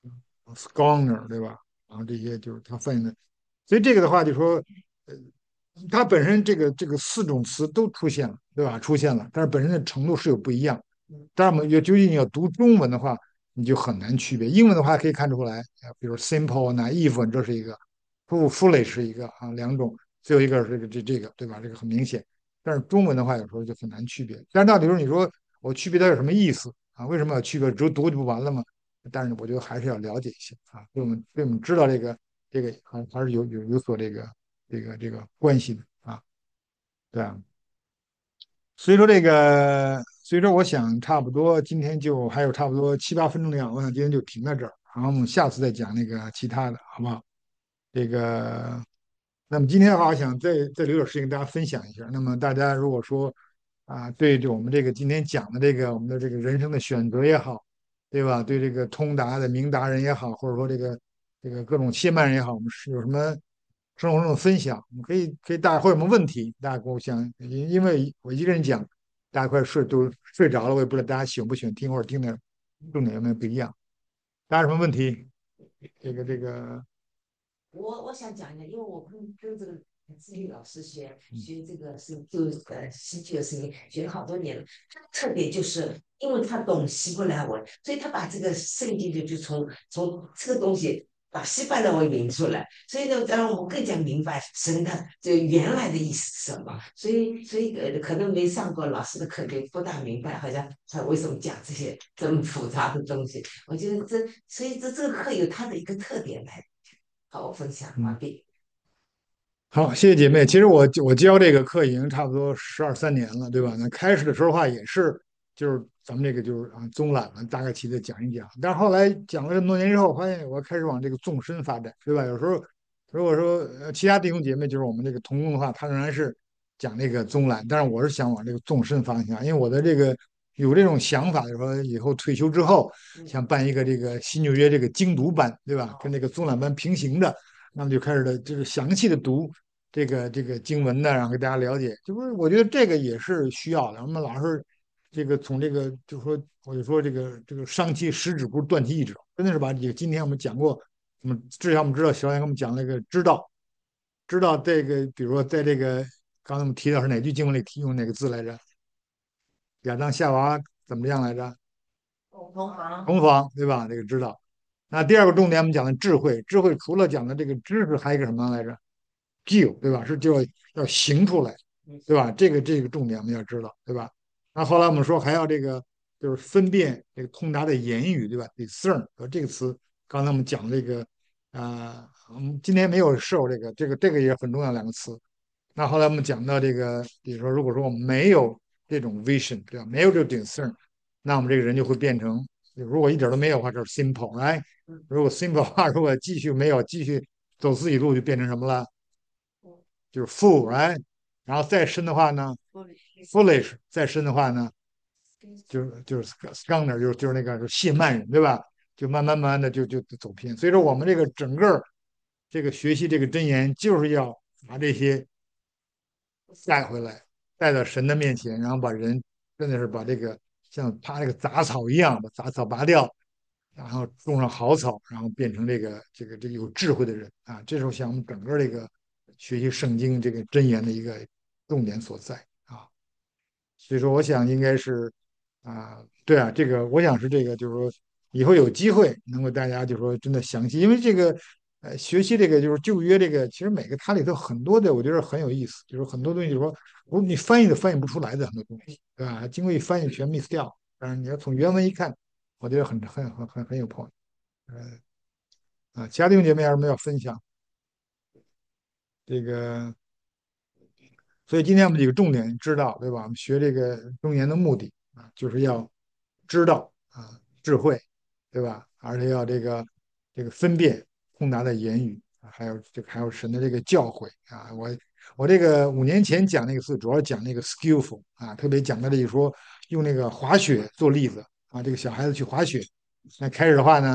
scholar 对吧？然后这些就是他翻译的，所以这个的话就说，呃，它本身这个这个四种词都出现了，对吧？出现了，但是本身的程度是有不一样。当然，我们究竟你要读中文的话，你就很难区别。英文的话可以看出来，比如 simple、naive，这是一个；foolish 是一个啊，两种。最后一个是这个这这个，对吧？这个很明显。但是中文的话，有时候就很难区别。但是到底说你说我区别它有什么意思啊？为什么要区别？只有读就不完了吗？但是我觉得还是要了解一下啊，对我们对我们知道这个这个还还是有有有所这个这个这个关系的啊，对啊。所以说这个，所以说我想差不多今天就还有差不多七八分钟的样，我想今天就停在这儿，然后我们下次再讲那个其他的，好不好？这个，那么今天的话，我想再再留点时间跟大家分享一下。那么大家如果说啊，对这我们这个今天讲的这个我们的这个人生的选择也好，对吧？对这个通达的明达人也好，或者说这个这个各种切曼人也好，我们是有什么生活中的分享？我们可以可以大家会有什么问题，大家跟我讲，因因为我一个人讲，大家快睡都睡着了，我也不知道大家喜不喜欢听或者听的重点有没有不一样。大家有什么问题？这个这个， 我我想讲一下，因为我跟跟这个智力老师学学这个是就呃戏剧的声音学了好多年了。他的特点就是因为他懂希伯来文，所以他把这个圣经就就从从这个东西把希伯来文引出来，所以呢让我们更加明白神的这原来的意思是什么。所以所以呃可能没上过老师的课就不大明白，好像他为什么讲这些这么复杂的东西。我觉得这所以这这个课有它的一个特点来。好，我分享完嗯。 毕。 好，谢谢姐妹。其实我我教这个课已经差不多十二三年了，对吧？那开始的时候的话也是，就是咱们这个就是啊综览了，大概其的讲一讲。但是后来讲了这么多年之后，发现我开始往这个纵深发展，对吧？有时候如果说呃其他弟兄姐妹就是我们这个同工的话，他仍然是讲这个综览，但是我是想往这个纵深方向，因为我的这个有这种想法，就是说以后退休之后想办一个这个新纽约这个精读班，对吧？跟这个综览班平行的。那么就开始的，就是详细的读这个这个经文呢，然后给大家了解，就是我觉得这个也是需要的。我们老是这个从这个就说我就说这个这个伤其十指不如断其一指，真的是把这个今天我们讲过，我们至少我们知道小燕给我们讲那个知道知道这个，比如说在这个刚才我们提到是哪句经文里提用哪个字来着？亚当夏娃怎么样来着？ 同行。 同房对吧？这个知道。那第二个重点我们讲的智慧，智慧除了讲的这个知识，还有一个什么来着？就对吧？是就要要行出来，对吧？这个这个重点我们要知道，对吧？那后来我们说还要这个就是分辨这个通达的言语，对吧？discern 和这个词，刚才我们讲这个啊、呃我们今天没有受这个，这个这个也很重要两个词。那后来我们讲到这个，比如说如果说我们没有这种 vision，对吧？没有这个 discern，那我们这个人就会变成，如果一点都没有的话，就是 simple，哎，如果 simple 的话，如果继续没有继续走自己路，就变成什么了？就是 fool，哎，然后再深的话呢，foolish，再深的话呢，就是就是 scholar，就是就是那个就是谢曼人，对吧？就慢慢慢的就就走偏。所以说我们这个整个这个学习这个真言，就是要把这些带回来，带到神的面前，然后把人真的是把这个像拔那个杂草一样，把杂草拔掉，然后种上好草，然后变成这个这个这个有智慧的人啊。这时候像我们整个这个学习圣经这个真言的一个重点所在啊。所以说，我想应该是啊，对啊，这个我想是这个，就是说以后有机会能够大家就是说真的详细，因为这个呃学习这个就是旧约这个，其实每个它里头很多的，我觉得很有意思，就是很多东西就是说我你翻译都翻译不出来的很多东西，对吧？经过一翻译全 miss 掉，但是你要从原文一看，我觉得很很很很很有 point。呃啊，其他弟兄姐妹有什么要分享？这个所以今天我们几个重点知道，对吧？我们学这个中言的目的啊，就是要知道啊智慧，对吧？而且要这个这个分辨通达的言语，啊还有这个还有神的这个教诲啊。我我这个五年前讲那个词，主要讲那个 skillful 啊，特别讲到这里说用那个滑雪做例子啊，这个小孩子去滑雪，那开始的话呢。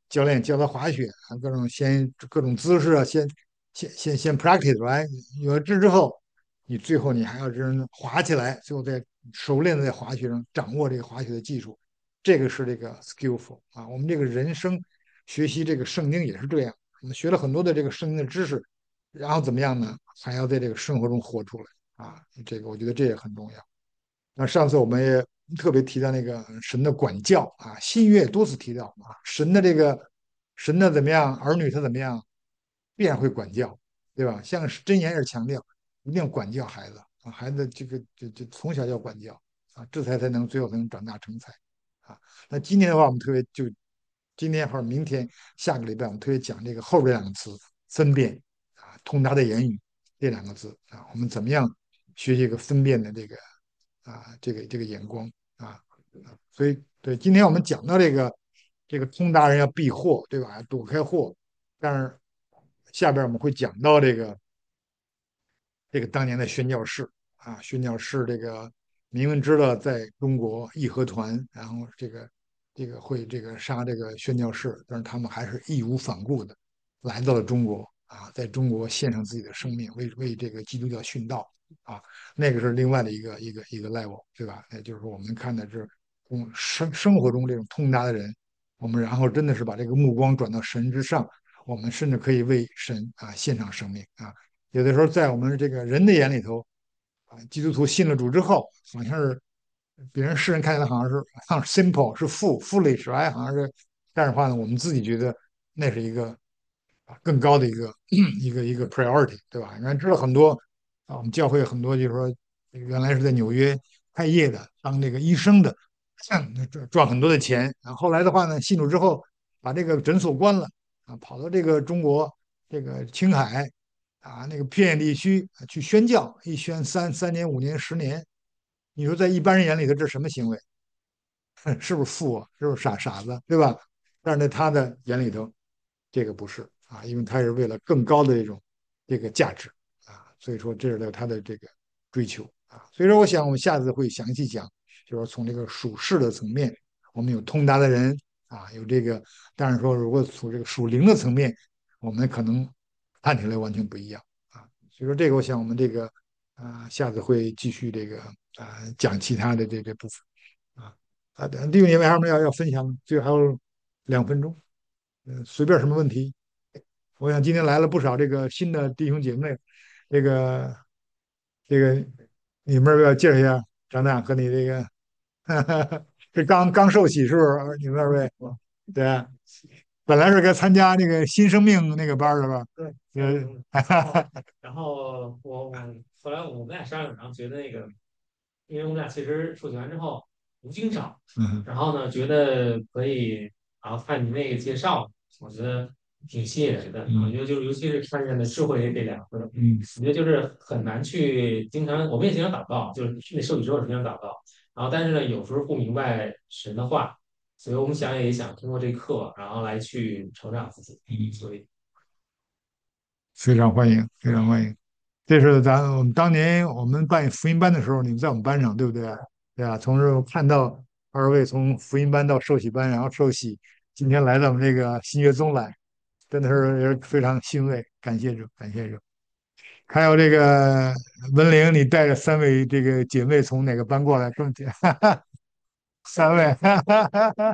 教练教他滑雪啊，各种先各种姿势啊，先先先先 practice 出来，有了这之后，你最后你还要真滑起来，最后再熟练的在滑雪上掌握这个滑雪的技术，这个是这个 skillful 啊。我们这个人生学习这个圣经也是这样，我们学了很多的这个圣经的知识，然后怎么样呢？还要在这个生活中活出来啊，这个我觉得这也很重要。那上次我们也特别提到那个神的管教啊，新约也多次提到啊，神的这个神的怎么样，儿女他怎么样，必然会管教，对吧？像箴言也是强调一定要管教孩子啊，孩子这个就就从小要管教啊，这才才能最后才能长大成才啊。那今天的话，我们特别就今天或者明天下个礼拜，我们特别讲这个后边两个词分辨啊，通达的言语这两个字啊，我们怎么样学习一个分辨的这个啊，这个这个眼光啊，所以对，今天我们讲到这个这个通达人要避祸，对吧？躲开祸，但是下边我们会讲到这个这个当年的宣教士啊，宣教士这个明明知道在中国义和团，然后这个这个会这个杀这个宣教士，但是他们还是义无反顾的来到了中国啊，在中国献上自己的生命，为为这个基督教殉道啊，那个是另外的一个一个一个 level，对吧？那就是说我们看的是从生生活中这种通达的人，我们然后真的是把这个目光转到神之上，我们甚至可以为神啊献上生命啊。有的时候在我们这个人的眼里头，啊，基督徒信了主之后，好像是别人世人看起来好像是好像 simple 是 full foolish，哎，好像是，但是话呢，我们自己觉得那是一个啊更高的一个一个一个 priority，对吧？原来知道很多啊，我们教会很多就是说原来是在纽约开业的，当这个医生的，赚赚很多的钱，然后后来的话呢，信主之后把这个诊所关了啊，跑到这个中国这个青海。啊，那个偏远地区去宣教，一宣三三年、五年、十年，你说在一般人眼里头这是什么行为？是不是富啊？是不是傻傻子？对吧？但是在他的眼里头，这个不是啊，因为他是为了更高的这种这个价值啊，所以说这是他的这个追求啊。所以说，我想我们下次会详细讲，就是从这个属世的层面，我们有通达的人啊，有这个，但是说如果从这个属灵的层面，我们可能看起来完全不一样啊。所以说这个，我想我们这个啊，下次会继续这个啊讲其他的这个部分。啊啊，弟兄姐妹还有什么要要分享的？最后还有两分钟，嗯，随便什么问题。我想今天来了不少这个新的弟兄姐妹，这个这个你们要不要介绍一下长长和你这个是刚刚受洗是不是？你们二位对啊，本来是该参加那个新生命那个班儿的吧？ 对， 呃， 然后我我后来我们俩商量，然后觉得那个，因为我们俩其实受洗完之后无经少， 嗯然后呢觉得可以，然后看你那个介绍，我觉得挺吸引人的。我嗯觉得就是尤其是看见了智慧这两个字， 嗯， 我觉得就是很难去经常，我们也经常祷告，就是那受洗之后是经常祷告，然后但是呢有时候不明白神的话，所以我们想也想通过这课，然后来去成长自己，所以。 非常欢迎，非常欢迎。这是咱我们当年我们办福音班的时候，你们在我们班上，对不对？对啊，从这看到二位从福音班到受洗班，然后受洗，今天来到我们这个新月宗来，真的是也是非常欣慰，感谢主，感谢主。还有这个文玲，你带着三位这个姐妹从哪个班过来？更哈哈，三位，哈哈哈哈，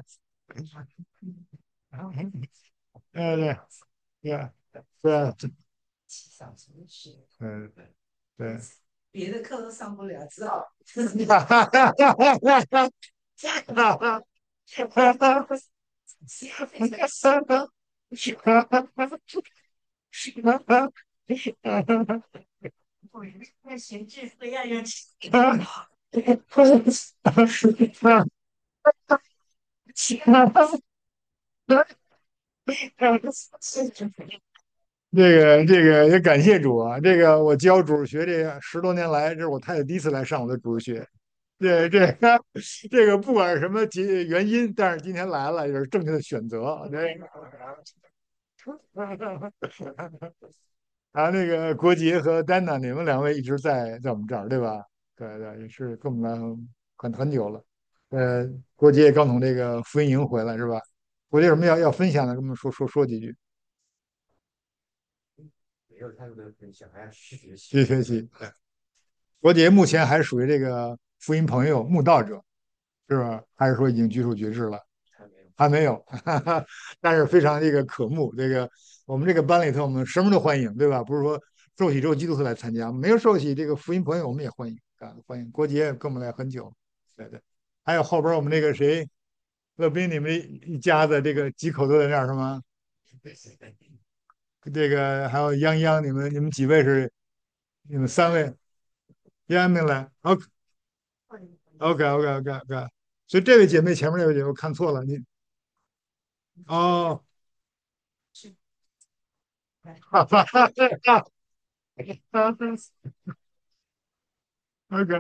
对对对对，这七小时的学， 嗯对。 别的课都上不了，只好哈哈哈哈哈！ 我在学智慧要用这个这个也感谢主啊！这个我教主日学这十多年来，这是我太太第一次来上我的主日学。对这个这个不管是什么结原因，但是今天来了也是正确的选择。这个啊，那个国杰和丹娜，你们两位一直在在我们这儿，对吧？对对，也是跟我们很很久了。呃，国杰也刚从这个福音营回来是吧？ 国杰有什么要要分享的，跟我们说说说几句。 没有太多的分享，还要去学习。 谢谢学习。国杰目前还属于这个福音朋友慕道者，是吧？还是说已经居住爵志了？ 还没有。 还没有，哈哈，但是非常这个渴慕。这个我们这个班里头，我们什么都欢迎，对吧？不是说受洗之后基督徒来参加，没有受洗这个福音朋友我们也欢迎啊，欢迎。郭杰跟我们来很久，对对。还有后边我们那个谁，乐斌，你们一家子这个几口都在那儿是吗？这个还有泱泱，你们你们几位是？你们三位，泱泱来，OK OK OK OK OK。所以这位姐妹前面那位姐妹我看错了，你哦，哈哈哈哈哈 OK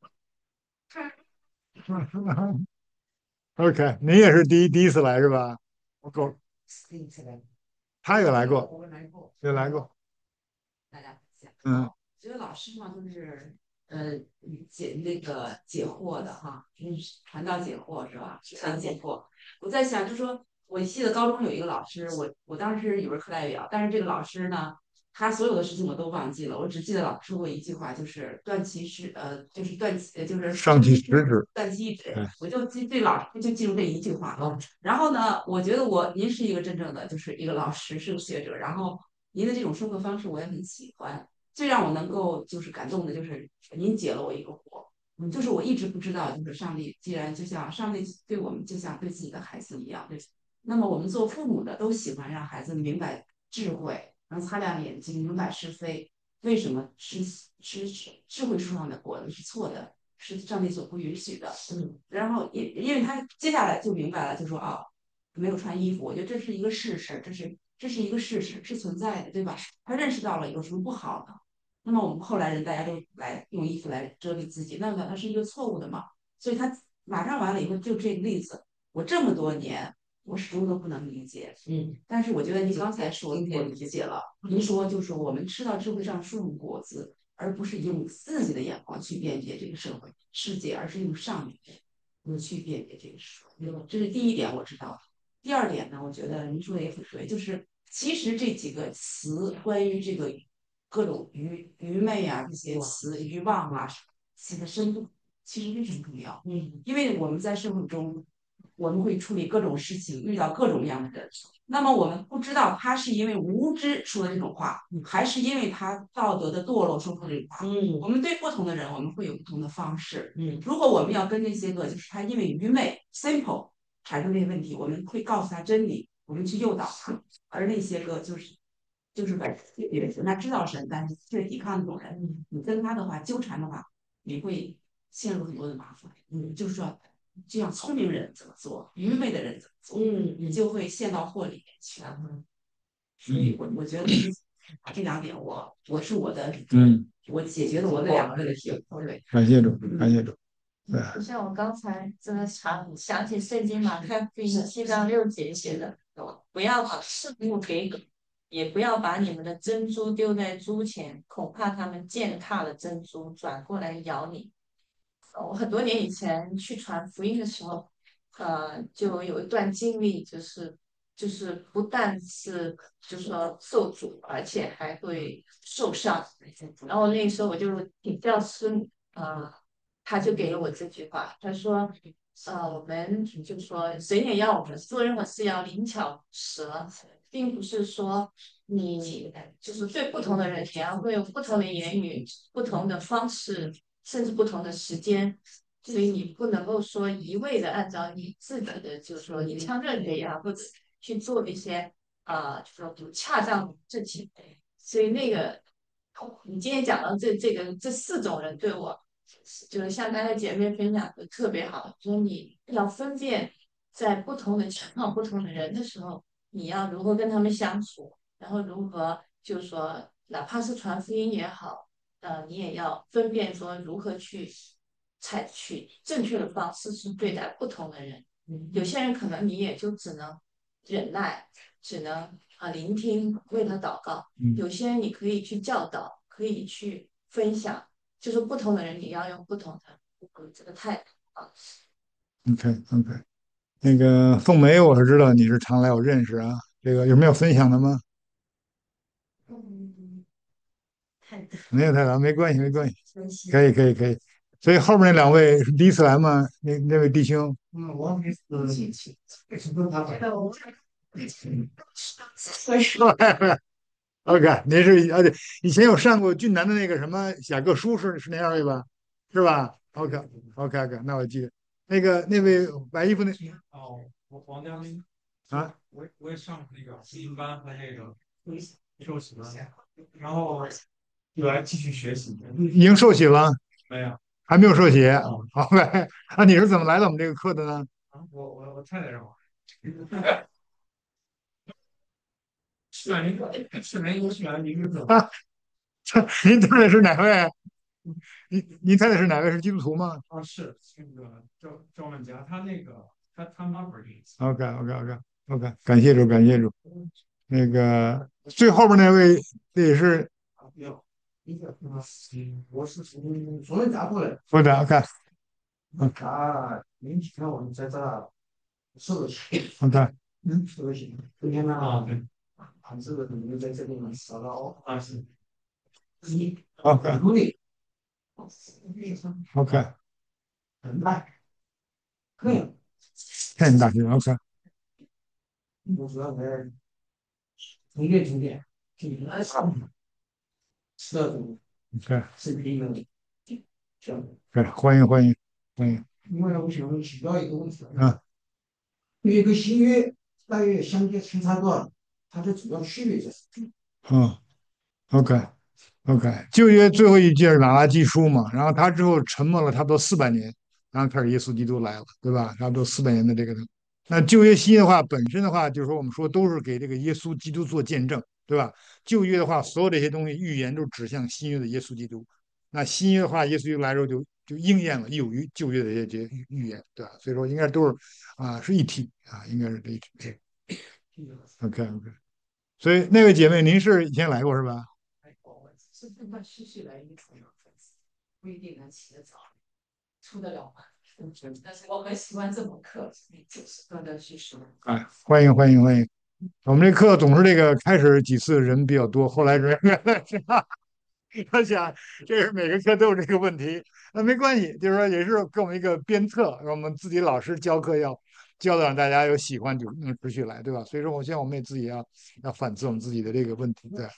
OK，您也是第一第一次来是吧？我够， 第一次来， 他也来过， 我来过， 也来过， 大家讲。 嗯， 觉得老师嘛都是呃解那个解惑的哈，嗯，传道解惑是吧？传解惑。我在想，就说我记得高中有一个老师，我我当时语文课代表，但是这个老师呢，他所有的事情我都忘记了，我只记得老师说过一句话，就是断其事，呃，就是断其，呃就是上去食指， 断其一指， 哎， 我就记对老师就记住这一句话。然后呢，我觉得我您是一个真正的就是一个老师，是个学者，然后您的这种生活方式我也很喜欢。最让我能够就是感动的，就是您解了我一个惑，嗯，就是我一直不知道，就是上帝既然就像上帝对我们就像对自己的孩子一样，对，那么我们做父母的都喜欢让孩子明白智慧，能擦亮眼睛，明白是非。为什么吃吃智慧树上的果子是错的，是上帝所不允许的？嗯，然后因因为他接下来就明白了，就说啊，没有穿衣服，我觉得这是一个事实，这是这是一个事实，是存在的，对吧？他认识到了有什么不好的。那么我们后来人大家都来用衣服来遮蔽自己，那么它是一个错误的嘛？所以他马上完了以后，就这个例子，我这么多年我始终都不能理解。嗯，但是我觉得你刚才说的我理解了。您说就是我们吃到智慧上树果子，而不是用自己的眼光去辨别这个社会世界，而是用上帝的眼光去辨别这个社会。这是第一点我知道的。第二点呢，我觉得您说的也很对，就是其实这几个词关于这个各种愚愚昧啊这些词，愚妄啊，其实深度其实非常重要。嗯，因为我们在社会中，我们会处理各种事情，遇到各种各样的人。那么我们不知道他是因为无知说的这种话，还是因为他道德的堕落说出这种话。嗯，我们对不同的人，我们会有不同的方式。嗯，如果我们要跟那些个就是他因为愚昧 simple 产生这些问题，我们会告诉他真理，我们去诱导他。而那些个就是就是本人他知道神，但是却抵抗那种人，你跟他的话纠缠的话，你会陷入很多的麻烦。嗯，就是说，就像聪明人怎么做，愚昧的人怎么做，嗯，你就会陷到祸里面去。嗯，所以我我觉得这两点我我是我的， 嗯， 我解决了我的两个问题。对， 感谢主，感谢主，对， 就像我刚才真的想想起圣经马太福音七章六节写的，不要把事物给狗，也不要把你们的珍珠丢在猪前，恐怕他们践踏了珍珠，转过来咬你。呃我很多年以前去传福音的时候，呃，就有一段经历，就是就是不但是就是说受阻，而且还会受伤。然后那时候我就请教师，呃，他就给了我这句话，他说，呃，我们就说神也要我们做任何事要灵巧舌，并不是说你就是对不同的人，你要会有不同的言语、不同的方式，甚至不同的时间。所以你不能够说一味的按照你自己的，就是说你腔任也呀，或者去做一些啊、呃，就说不恰当正确。所以那个你今天讲到这这个这四种人对我，就是像刚才姐妹分享的特别好，说你要分辨在不同的情况、不同的人的时候，你要如何跟他们相处，然后如何就是说，哪怕是传福音也好，呃，你也要分辨说如何去采取正确的方式去对待不同的人。有些人可能你也就只能忍耐，只能啊聆听，为他祷告。 嗯有些人你可以去教导，可以去分享，就是不同的人你要用不同的这个态度啊。 ，OK OK。 那个凤梅，我是知道你是常来，我认识啊。这个有没有分享的吗？ 嗯，太多没有太大，没关系，没关系， 分析。 可以，可以，可以。所以后面那两位是第一次来吗？那那位弟兄， 嗯，我也是亲戚，为什么他会？ 所以 OK，您是啊对，以前有上过俊男的那个什么雅各书是是那二位吧？是吧？OK，OK，OK，那我记得那个那位白衣服那哦，我王家明， 啊， 我我也上过那个福音班和那个受洗班，然后又来继续学习。 已经受洗了， 没有还没有受洗。 啊， OK，啊，你是怎么来到我们这个课的呢？ 啊我我我太太让我，是啊，您是您是啊，您是怎么？ 啊，您太太是哪位？您您太太是哪位？是基督徒吗啊，是那个赵赵万佳，他那个他他妈不是这意思。 ？OK，OK，OK，OK，感谢主，感谢主。那个最后边那位，这也是啊，没有，一个嗯，我是从昨天家过来的。 副长，OK，OK， 他零几天我们在这受的气， OK， 嗯，受的气。今天呢，啊，对，啊，这个你们在这里面找到啊，是一 OK，OK， 努力，很慢，可以。 天津大学，OK，OK， 我主要在从业经验，这个来上是的，是第一个，这样。 对，欢迎欢迎欢迎， 因为我想请教一个问题， 啊， 有一个新约大约相接相差多少？它的主要区别是什么？ 嗯，OK。OK，旧约最后一届是马拉基书嘛，然后他之后沉默了差不多四百年，然后开始耶稣基督来了，对吧？差不多四百年的这个，那旧约新约的话，本身的话就是说我们说都是给这个耶稣基督做见证，对吧？旧约的话，所有这些东西预言都指向新约的耶稣基督，那新约的话，耶稣基督来之后就就应验了有于旧约的这些预预言，对吧？所以说应该都是啊是一体啊，应该是这一体。OK OK，所以那位姐妹，您是以前来过是吧？ 是断断续续来一个重要粉丝，不一定能起得早，出得了吗？但是我很喜欢这门课，就是断断续续。 哎，欢迎欢迎欢迎！我们这课总是这个开始几次人比较多，后来人越来越少。我想这是每个课都有这个问题，那没关系，就是说也是给我们一个鞭策，让我们自己老师教课要教的让大家有喜欢，就能持续来，对吧？所以说，我现在我们也自己要要反思我们自己的这个问题，对。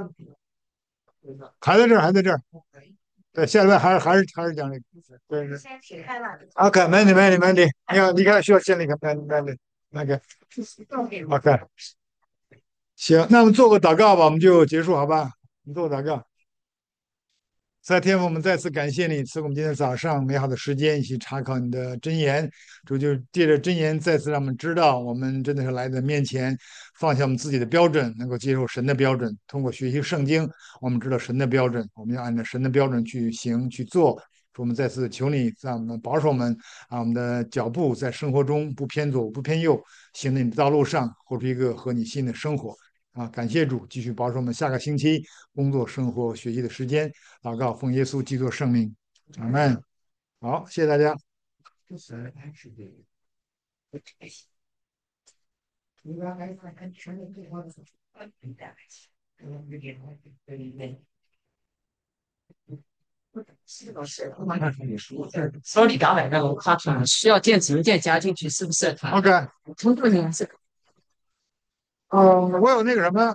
还在这儿，还在这儿，对，下礼拜还是还是还是讲这个，对对。 先撇开了。 OK，没问题，没问题，没问题。你要离开需要先离开，没问题，没问题。OK，OK，行，那我们做个祷告吧，我们就结束，好吧？你做个祷告。在天父，我们再次感谢你赐给我们今天早上美好的时间，一起查考你的真言。主就借着真言，再次让我们知道，我们真的是来在面前，放下我们自己的标准，能够接受神的标准。通过学习圣经，我们知道神的标准，我们要按照神的标准去行去做。主，我们再次求你，让我们保守我们啊，我们的脚步在生活中不偏左不偏右，行在你的道路上，活出一个合你心的生活。啊，感谢主，继续保守我们下个星期工作、生活、学习的时间。祷告，奉耶稣基督圣名，阿门。好，谢谢大家。 所以你刚才那个发出需要电子邮件加进去，是不是？ OK， 通过你这个。 呃，我有那个什么。